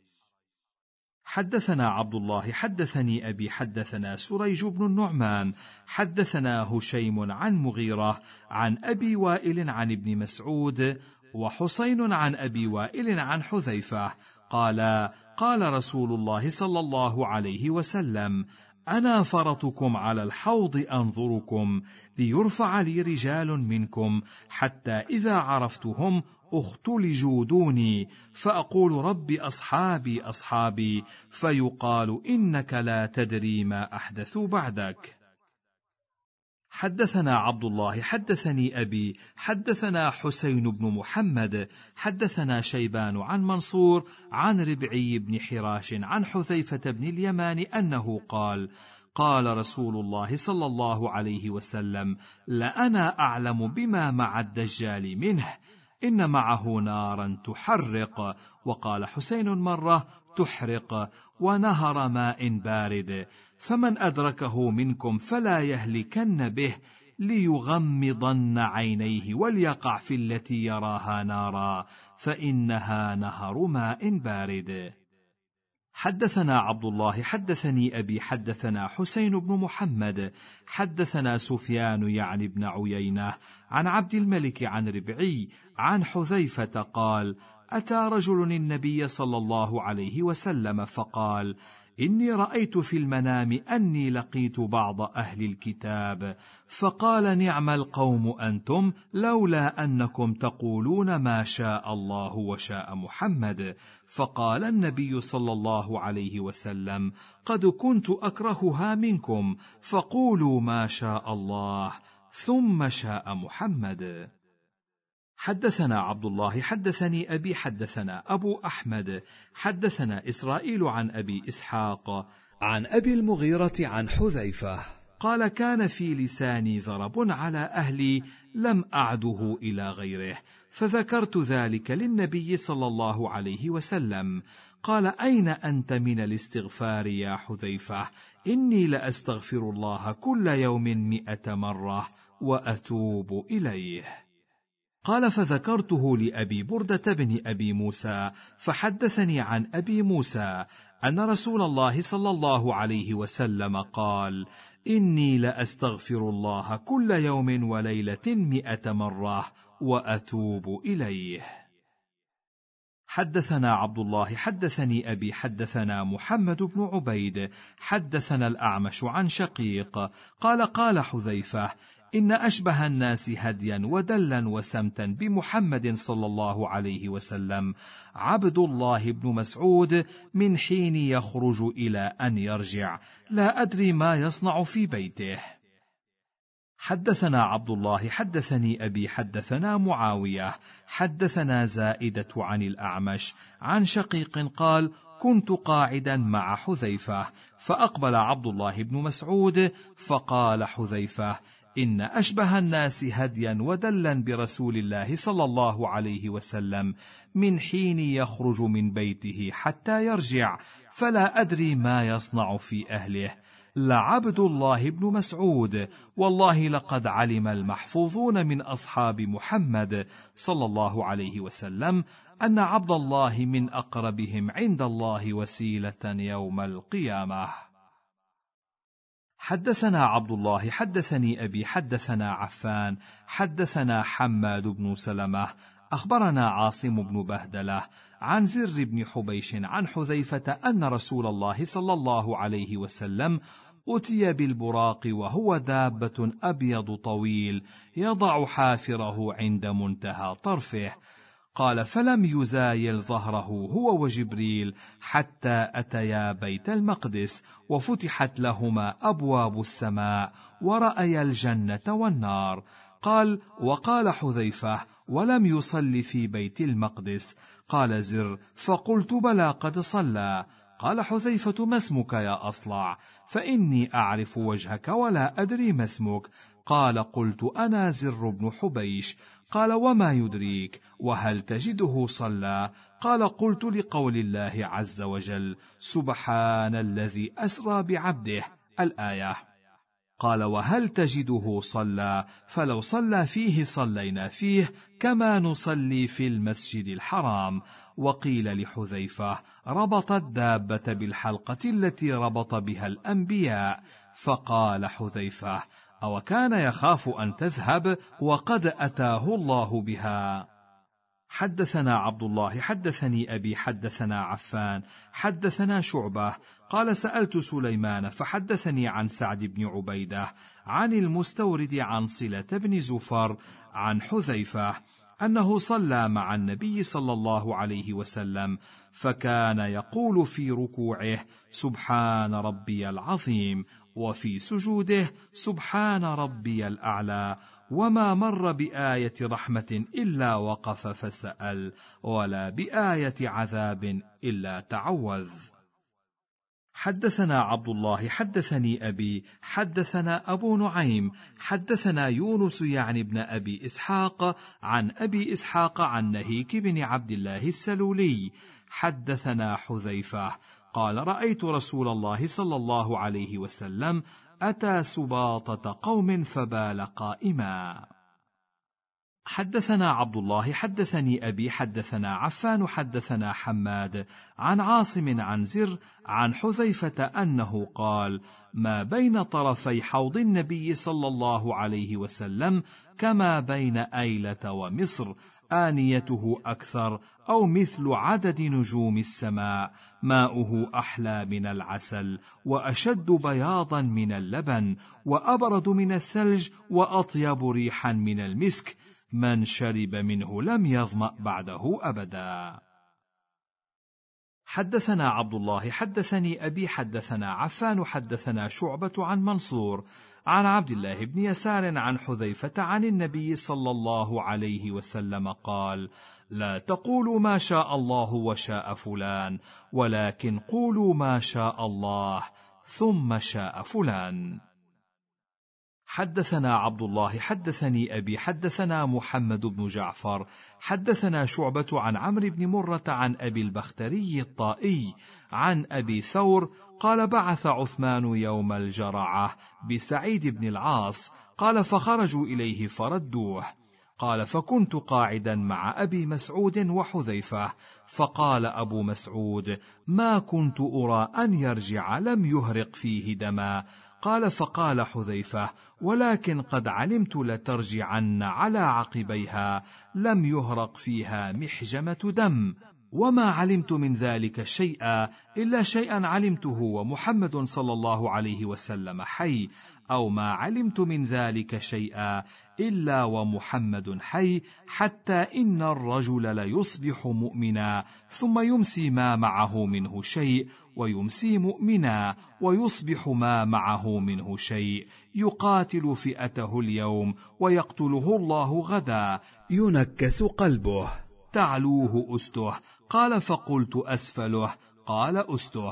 حدثنا عبد الله حدثني أبي حدثنا سريج بن النعمان حدثنا هشيم عن مغيرة عن أبي وائل عن ابن مسعود، وحسين عن أبي وائل عن حذيفة قال: قال رسول الله صلى الله عليه وسلم: أنا فرطكم على الحوض أنظركم، ليرفع لي رجال منكم، حتى إذا عرفتهم اختلجوا دوني، فأقول: رب أصحابي أصحابي، فيقال: إنك لا تدري ما أحدثوا بعدك. حدثنا عبد الله حدثني أبي حدثنا حسين بن محمد حدثنا شيبان عن منصور عن ربعي بن حراش عن حذيفة بن اليمان أنه قال: قال رسول الله صلى الله عليه وسلم: لأنا أعلم بما مع الدجال منه، إن معه نارا تحرق. وقال حسين مرة: تحرق، ونهر ماء بارد، فمن أدركه منكم فلا يهلكن به، ليغمضن عينيه وليقع في التي يراها نارا، فإنها نهر ماء بارد. حدثنا عبد الله حدثني أبي حدثنا حسين بن محمد حدثنا سفيان يعني بن عيينة عن عبد الملك عن ربعي عن حذيفة قال: أتى رجل النبي صلى الله عليه وسلم فقال: إني رأيت في المنام أني لقيت بعض أهل الكتاب، فقال: نعم القوم أنتم، لولا أنكم تقولون ما شاء الله وشاء محمد. فقال النبي صلى الله عليه وسلم: قد كنت أكرهها منكم، فقولوا ما شاء الله ثم شاء محمد. حدثنا عبد الله حدثني أبي حدثنا أبو أحمد حدثنا إسرائيل عن أبي إسحاق عن أبي المغيرة عن حذيفة قال: كان في لساني ضرب على أهلي لم أعده إلى غيره، فذكرت ذلك للنبي صلى الله عليه وسلم. قال: أين أنت من الاستغفار يا حذيفة؟ إني لأستغفر الله كل يوم مئة مرة وأتوب إليه. قال: فذكرته لأبي بردة بن أبي موسى، فحدثني عن أبي موسى أن رسول الله صلى الله عليه وسلم قال: إني لأستغفر الله كل يوم وليلة مئة مرة وأتوب إليه. حدثنا عبد الله حدثني أبي حدثنا محمد بن عبيد حدثنا الأعمش عن شقيق قال: قال حذيفة: إن أشبه الناس هديا ودلا وسمتا بمحمد صلى الله عليه وسلم عبد الله بن مسعود من حين يخرج إلى أن يرجع، لا أدري ما يصنع في بيته. حدثنا عبد الله حدثني أبي حدثنا معاوية حدثنا زائدة عن الأعمش عن شقيق قال: كنت قاعدا مع حذيفة، فأقبل عبد الله بن مسعود فقال حذيفة: إن أشبه الناس هديا ودلا برسول الله صلى الله عليه وسلم من حين يخرج من بيته حتى يرجع، فلا أدري ما يصنع في أهله، لعبد الله بن مسعود، والله لقد علم المحفوظون من أصحاب محمد صلى الله عليه وسلم أن عبد الله من أقربهم عند الله وسيلة يوم القيامة. حدثنا عبد الله حدثني أبي حدثنا عفان حدثنا حماد بن سلمة أخبرنا عاصم بن بهدلة عن زر بن حبيش عن حذيفة أن رسول الله صلى الله عليه وسلم أتي بالبراق وهو دابة أبيض طويل يضع حافره عند منتهى طرفه. قال: فلم يزايل ظهره هو وجبريل حتى أتيا بيت المقدس، وفتحت لهما أبواب السماء ورأيا الجنة والنار. قال: وقال حذيفة: ولم يصل في بيت المقدس. قال زر: فقلت: بلى قد صلى. قال حذيفة: ما اسمك يا أصلع؟ فإني أعرف وجهك ولا أدري ما اسمك. قال: قلت: أنا زر بن حبيش. قال: وما يدريك؟ وهل تجده صلى؟ قال: قلت: لقول الله عز وجل: سبحان الذي أسرى بعبده، الآية. قال: وهل تجده صلى؟ فلو صلى فيه صلينا فيه كما نصلي في المسجد الحرام. وقيل لحذيفة: ربط الدابة بالحلقة التي ربط بها الأنبياء. فقال حذيفة: أو كان يخاف أن تذهب وقد أتاه الله بها. حدثنا عبد الله حدثني أبي حدثنا عفان حدثنا شعبة قال: سألت سليمان فحدثني عن سعد بن عبيدة عن المستورد عن صلة بن زفر عن حذيفة أنه صلى مع النبي صلى الله عليه وسلم، فكان يقول في ركوعه: سبحان ربي العظيم، وفي سجوده سبحان ربي الأعلى، وما مر بآية رحمة إلا وقف فسأل، ولا بآية عذاب إلا تعوذ. حدثنا عبد الله حدثني أبي حدثنا أبو نعيم حدثنا يونس يعني ابن أبي إسحاق عن أبي إسحاق عن نهيك بن عبد الله السلولي حدثنا حذيفة قال رأيت رسول الله صلى الله عليه وسلم أتى سباطة قوم فبال قائما. حدثنا عبد الله حدثني أبي حدثنا عفان حدثنا حماد عن عاصم عن زر عن حذيفة أنه قال: ما بين طرفي حوض النبي صلى الله عليه وسلم كما بين أيلة ومصر، آنيته أكثر أو مثل عدد نجوم السماء، ماؤه أحلى من العسل، وأشد بياضا من اللبن، وأبرد من الثلج، وأطيب ريحا من المسك، من شرب منه لم يظمأ بعده أبدا. حدثنا عبد الله حدثني أبي حدثنا عفان حدثنا شعبة عن منصور عن عبد الله بن يسار عن حذيفة عن النبي صلى الله عليه وسلم قال: لا تقولوا ما شاء الله وشاء فلان، ولكن قولوا ما شاء الله ثم شاء فلان. حدثنا عبد الله حدثني أبي حدثنا محمد بن جعفر حدثنا شعبة عن عمرو بن مرة عن أبي البختري الطائي عن أبي ثور قال: بعث عثمان يوم الجرعة بسعيد بن العاص، قال: فخرجوا إليه فردوه، قال: فكنت قاعدا مع أبي مسعود وحذيفة، فقال أبو مسعود: ما كنت أرى أن يرجع لم يهرق فيه دما، قال: فقال حذيفة: ولكن قد علمت لترجعن على عقبيها لم يهرق فيها محجمة دم، وما علمت من ذلك شيئا إلا شيئا علمته ومحمد صلى الله عليه وسلم حي، أو ما علمت من ذلك شيئا إلا ومحمد حي، حتى إن الرجل ليصبح مؤمنا ثم يمسي ما معه منه شيء، ويمسي مؤمنا ويصبح ما معه منه شيء، يقاتل فئته اليوم ويقتله الله غدا، ينكس قلبه، تعلوه أسته، قال: فقلت أسفله، قال: أسته.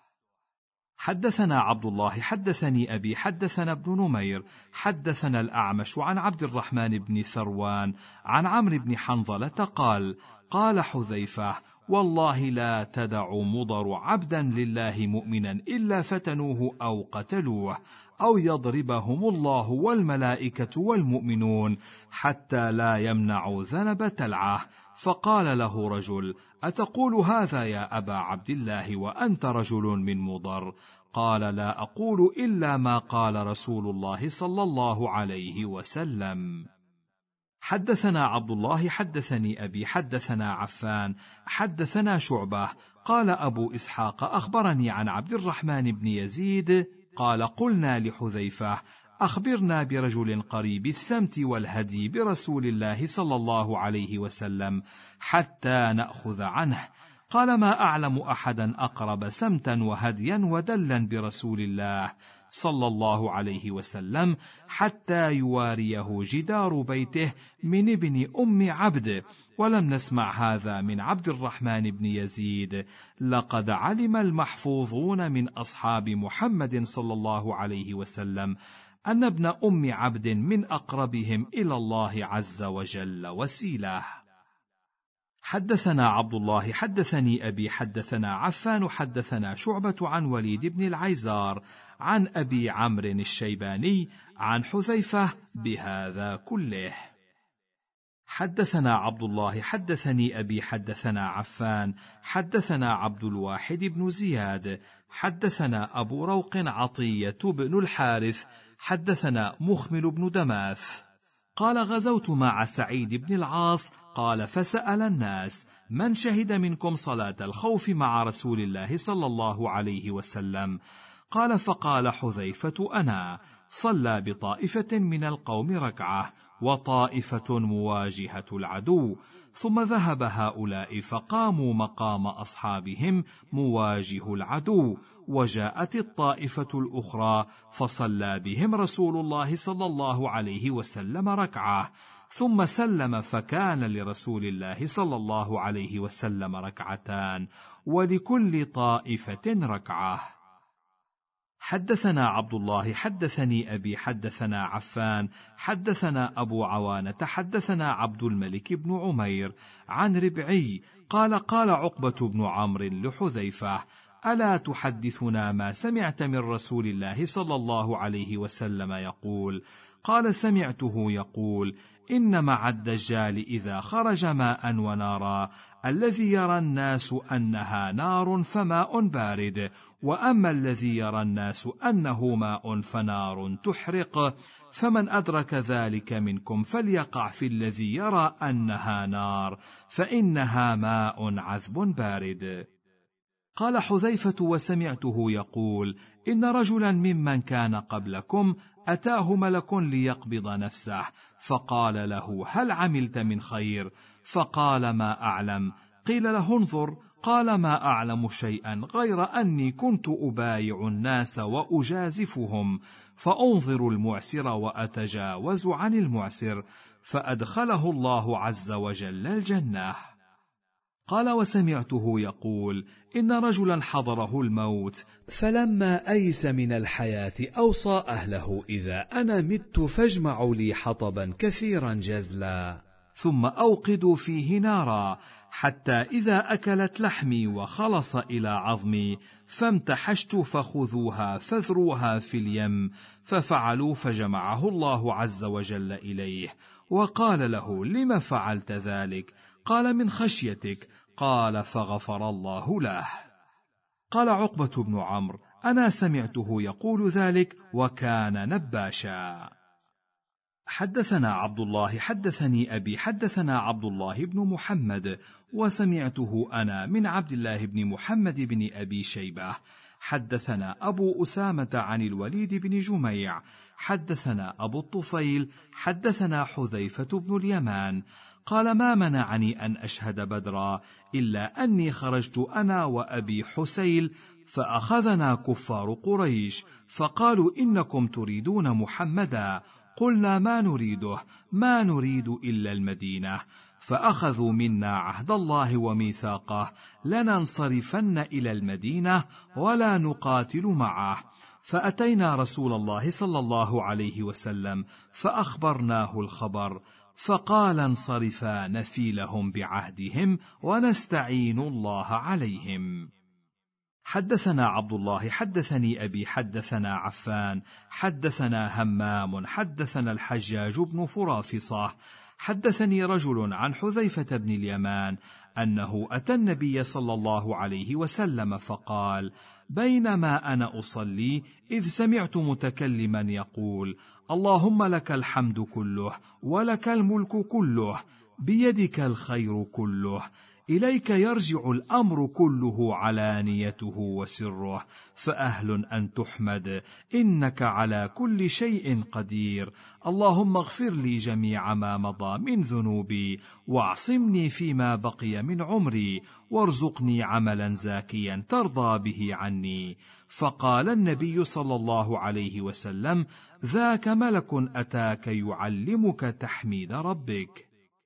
حدثنا عبد الله حدثني أبي حدثنا ابن نمير حدثنا الأعمش عن عبد الرحمن بن ثروان عن عمرو بن حنظلة قال: قال حذيفة: والله لا تدع مضر عبدا لله مؤمنا إلا فتنوه أو قتلوه، أو يضربهم الله والملائكة والمؤمنون، حتى لا يمنعوا ذنب تلعه. فقال له رجل: أتقول هذا يا أبا عبد الله وأنت رجل من مضر؟ قال: لا أقول إلا ما قال رسول الله صلى الله عليه وسلم. حدثنا عبد الله حدثني أبي حدثنا عفان حدثنا شعبة قال: أبو إسحاق أخبرني عن عبد الرحمن بن يزيد قال: قلنا لحذيفة: أخبرنا برجل قريب السمت والهدي برسول الله صلى الله عليه وسلم حتى نأخذ عنه. قال: ما أعلم أحدا أقرب سمتا وهديا ودلا برسول الله صلى الله عليه وسلم حتى يواريه جدار بيته من ابن أم عبد، ولم نسمع هذا من عبد الرحمن بن يزيد. لقد علم المحفوظون من أصحاب محمد صلى الله عليه وسلم أن ابن أم عبد من أقربهم إلى الله عز وجل وسيله. حدثنا عبد الله حدثني أبي حدثنا عفان حدثنا شعبة عن وليد بن العيزار عن أبي عمرو الشيباني عن حذيفة بهذا كله. حدثنا عبد الله حدثني أبي حدثنا عفان حدثنا عبد الواحد بن زياد حدثنا أبو روق عطية بن الحارث حدثنا مخمل بن دماث قال: غزوت مع سعيد بن العاص، قال: فسأل الناس: من شهد منكم صلاة الخوف مع رسول الله صلى الله عليه وسلم؟ قال: فقال حذيفة: أنا. صلى بطائفة من القوم ركعة وطائفة مواجهة العدو، ثم ذهب هؤلاء فقاموا مقام أصحابهم مواجه العدو، وجاءت الطائفة الأخرى فصلى بهم رسول الله صلى الله عليه وسلم ركعة، ثم سلم، فكان لرسول الله صلى الله عليه وسلم ركعتان ولكل طائفة ركعة. حدثنا عبد الله حدثني أبي حدثنا عفان حدثنا أبو عوانة حدثنا عبد الملك بن عمير عن ربعي قال قال عقبة بن عمرو لحذيفة: ألا تحدثنا ما سمعت من رسول الله صلى الله عليه وسلم يقول؟ قال: سمعته يقول: إن مع الدجال إذا خرج ماء ونارا، الذي يرى الناس أنها نار فماء بارد، وأما الذي يرى الناس أنه ماء فنار تحرق، فمن أدرك ذلك منكم فليقع في الذي يرى أنها نار، فإنها ماء عذب بارد. قال حذيفة: وسمعته يقول: إن رجلا ممن كان قبلكم أتاه ملك ليقبض نفسه، فقال له: هل عملت من خير؟ فقال: ما أعلم. قيل له: انظر. قال: ما أعلم شيئا غير أني كنت أبايع الناس وأجازفهم، فأنظر المعسر وأتجاوز عن المعسر، فأدخله الله عز وجل الجنة. قال: وسمعته يقول: إن رجلا حضره الموت، فلما أيس من الحياة أوصى أهله: إذا أنا مت فاجمعوا لي حطبا كثيرا جزلا، ثم أوقدوا فيه نارا، حتى إذا أكلت لحمي وخلص إلى عظمي فامتحشت فخذوها فذروها في اليم. ففعلوا، فجمعه الله عز وجل إليه، وقال له: لم فعلت ذلك؟ قال: من خشيتك. قال: فغفر الله له. قال عقبة بن عمرو: أنا سمعته يقول ذلك وكان نباشا. حدثنا عبد الله حدثني أبي حدثنا عبد الله بن محمد، وسمعته أنا من عبد الله بن محمد بن أبي شيبة. حدثنا أبو أسامة عن الوليد بن جميع حدثنا أبو الطفيل حدثنا حذيفة بن اليمان قال: ما منعني أن أشهد بدرا إلا أني خرجت أنا وأبي حسيل، فأخذنا كفار قريش فقالوا: إنكم تريدون محمدا. قلنا: ما نريده، ما نريد إلا المدينة. فأخذوا منا عهد الله وميثاقه لننصرفن إلى المدينة ولا نقاتل معه. فأتينا رسول الله صلى الله عليه وسلم فأخبرناه الخبر، فقال: انصرفا نفيلهم بعهدهم ونستعين الله عليهم. حدثنا عبد الله حدثني أبي حدثنا عفان حدثنا همام حدثنا الحجاج بن فرافصة حدثني رجل عن حذيفة بن اليمان أنه أتى النبي صلى الله عليه وسلم فقال: بينما أنا أصلي إذ سمعت متكلما يقول: اللهم لك الحمد كله ولك الملك كله بيدك الخير كله، إليك يرجع الأمر كله علانيته وسره، فأهل أن تحمد، إنك على كل شيء قدير. اللهم اغفر لي جميع ما مضى من ذنوبي، واعصمني فيما بقي من عمري، وارزقني عملا زاكيا ترضى به عني. فقال النبي صلى الله عليه وسلم: ذاك ملك أتاك يعلمك تحميد ربك.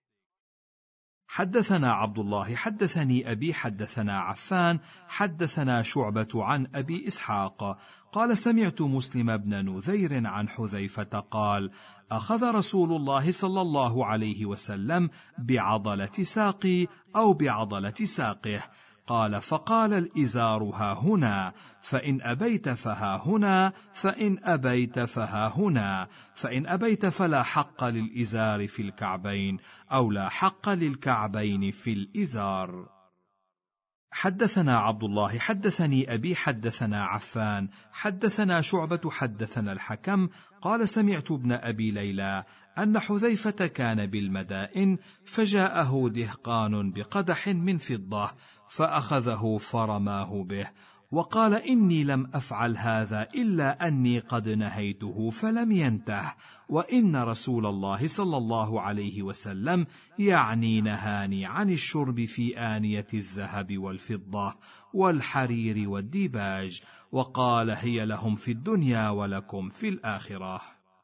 حدثنا عبد الله حدثني أبي حدثنا عفان حدثنا شعبة عن أبي إسحاق قال: سمعت مسلم بن نذير عن حذيفة قال: أخذ رسول الله صلى الله عليه وسلم بعضلة ساقي أو بعضلة ساقه، قال: فقال: الإزار ها هنا، فإن أبيت فها هنا، فإن أبيت فها هنا، فإن أبيت فلا حق للإزار في الكعبين، أو لا حق للكعبين في الإزار. حدثنا عبد الله حدثني أبي حدثنا عفان حدثنا شعبة حدثنا الحكم قال: سمعت ابن أبي ليلى أن حذيفة كان بالمدائن، فجاءه دهقان بقدح من فضة فأخذه فرماه به، وقال: إني لم أفعل هذا إلا أني قد نهيته فلم ينته، وإن رسول الله صلى الله عليه وسلم يعني نهاني عن الشرب في آنية الذهب والفضة والحرير والديباج، وقال: هي لهم في الدنيا ولكم في الآخرة.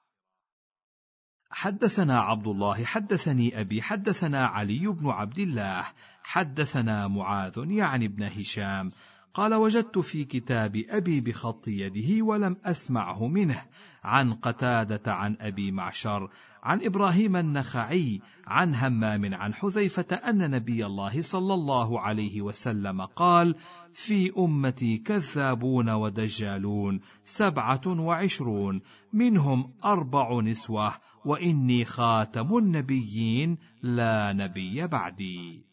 حدثنا عبد الله حدثني أبي حدثنا علي بن عبد الله حدثنا معاذ يعني ابن هشام قال: وجدت في كتاب أبي بخط يده ولم أسمعه منه، عن قتادة عن أبي معشر عن إبراهيم النخعي عن همام عن حذيفة أن نبي الله صلى الله عليه وسلم قال: في أمتي كذابون ودجالون سبعة وعشرون، منهم أربع نسوة، وإني خاتم النبيين لا نبي بعدي.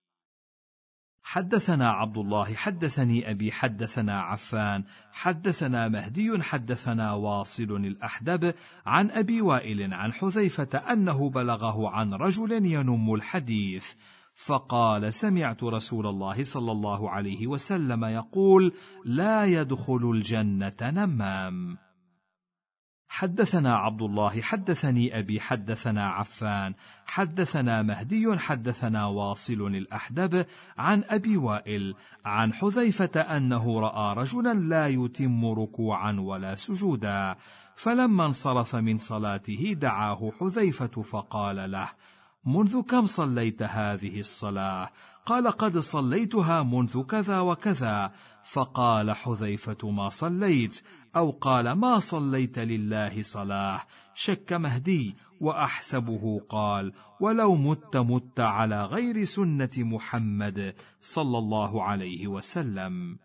حدثنا عبد الله حدثني أبي حدثنا عفان حدثنا مهدي حدثنا واصل الأحدب عن أبي وائل عن حذيفة أنه بلغه عن رجل ينم الحديث، فقال: سمعت رسول الله صلى الله عليه وسلم يقول: لا يدخل الجنة نمام. حدثنا عبد الله حدثني أبي حدثنا عفان حدثنا مهدي حدثنا واصل الأحدب عن أبي وائل عن حذيفة أنه رأى رجلا لا يتم ركوعا ولا سجودا، فلما انصرف من صلاته دعاه حذيفة فقال له: منذ كم صليت هذه الصلاة؟ قال: قد صليتها منذ كذا وكذا. فقال حذيفة: ما صليت، أو قال: ما صليت لله صلاة. شك مهدي وأحسبه قال: ولو مت مت على غير سنة محمد صلى الله عليه وسلم.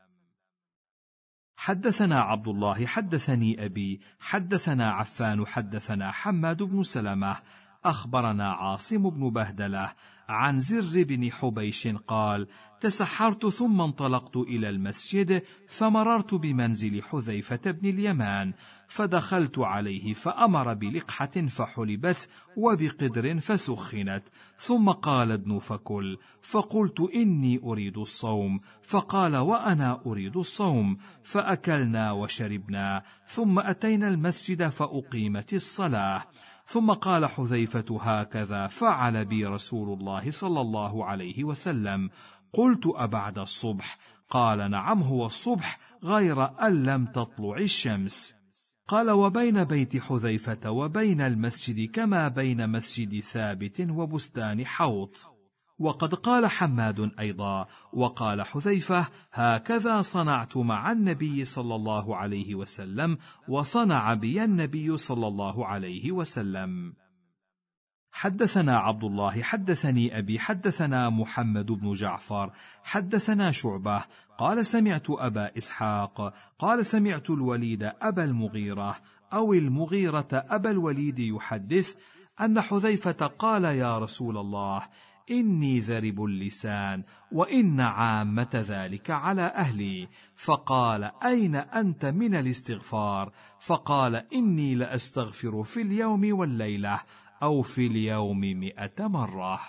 حدثنا عبد الله حدثني أبي حدثنا عفان حدثنا حماد بن سلمة أخبرنا عاصم بن بهدلة عن زر بن حبيش قال: تسحرت ثم انطلقت إلى المسجد، فمررت بمنزل حذيفة بن اليمان، فدخلت عليه فأمر بلقحة فحلبت وبقدر فسخنت، ثم قال: ادن فكل، فقلت: إني أريد الصوم، فقال: وأنا أريد الصوم، فأكلنا وشربنا، ثم أتينا المسجد فأقيمت الصلاة. ثم قال حذيفة: هكذا فعل بي رسول الله صلى الله عليه وسلم. قلت: أبعد الصبح؟ قال: نعم، هو الصبح، غير أن لم تطلع الشمس. قال: وبين بيت حذيفة وبين المسجد كما بين مسجد ثابت وبستان حوط. وقد قال حماد أيضا: وقال حذيفة: هكذا صنعت مع النبي صلى الله عليه وسلم، وصنع بي النبي صلى الله عليه وسلم. حدثنا عبد الله حدثني أبي حدثنا محمد بن جعفر حدثنا شعبة قال: سمعت أبا إسحاق قال: سمعت الوليد أبا المغيرة أو المغيرة أبا الوليد يحدث أن حذيفة قال: يا رسول الله، إني ذرب اللسان، وإن عامة ذلك على أهلي. فقال: أين أنت من الاستغفار؟ فقال: إني لأستغفر في اليوم والليلة، أو في اليوم مئة مرة.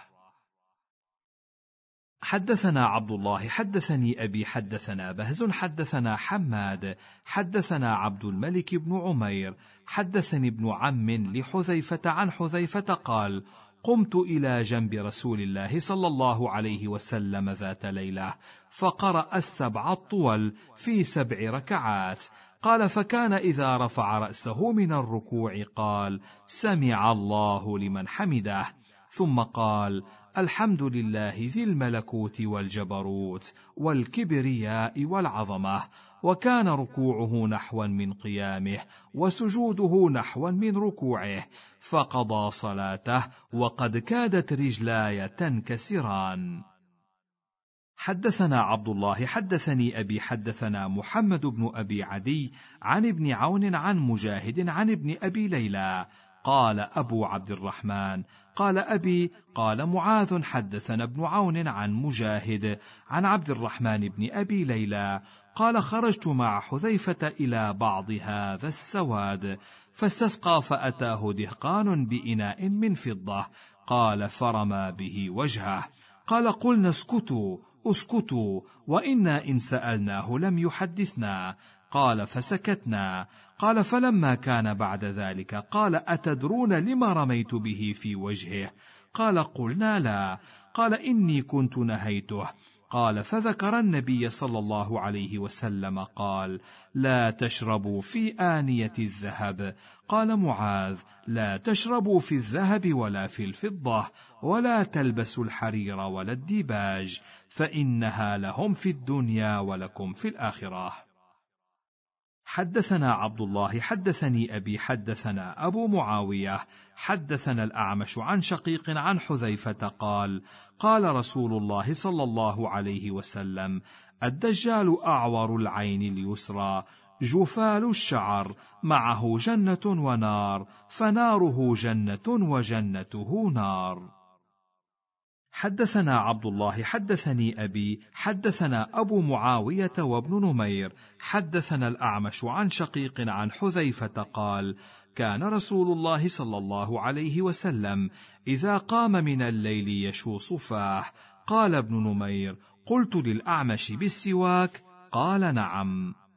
حدثنا عبد الله حدثني أبي حدثنا بهز حدثنا حماد حدثنا عبد الملك بن عمير حدثني ابن عم لحذيفة عن حذيفة قال: قمت إلى جنب رسول الله صلى الله عليه وسلم ذات ليلة، فقرأ السبع الطول في سبع ركعات. قال: فكان إذا رفع رأسه من الركوع قال: سمع الله لمن حمده، ثم قال: الحمد لله ذي الملكوت والجبروت والكبرياء والعظمة. وكان ركوعه نحوا من قيامه، وسجوده نحوا من ركوعه، فقضى صلاته وقد كادت رجلاي تنكسران. حدثنا عبد الله حدثني أبي حدثنا محمد بن أبي عدي عن ابن عون عن مجاهد عن ابن أبي ليلى قال: أبو عبد الرحمن قال أبي قال معاذ: حدثنا ابن عون عن مجاهد عن عبد الرحمن بن أبي ليلى قال: خرجت مع حذيفة إلى بعض هذا السواد، فاستسقى فأتاه دهقان بإناء من فضة، قال: فرمى به وجهه. قال: قلنا اسكتوا، اسكتوا، وإنا إن سألناه لم يحدثنا. قال فسكتنا. قال فلما كان بعد ذلك قال أتدرون لما رميت به في وجهه؟ قال قلنا لا. قال إني كنت نهيته. قال فذكر النبي صلى الله عليه وسلم قال لا تشربوا في آنية الذهب. قال معاذ لا تشربوا في الذهب ولا في الفضة، ولا تلبسوا الحرير ولا الديباج، فإنها لهم في الدنيا ولكم في الآخرة. حدثنا عبد الله حدثني أبي حدثنا أبو معاوية حدثنا الأعمش عن شقيق عن حذيفة قال قال رسول الله صلى الله عليه وسلم الدجال أعور العين اليسرى جفال الشعر معه جنة ونار، فناره جنة وجنته نار. حدثنا عبد الله حدثني أبي حدثنا أبو معاوية وابن نمير حدثنا الأعمش عن شقيق عن حذيفة قال كان رسول الله صلى الله عليه وسلم إذا قام من الليل يشو صفاه. قال ابن نمير قلت للأعمش بالسواك؟ قال نعم.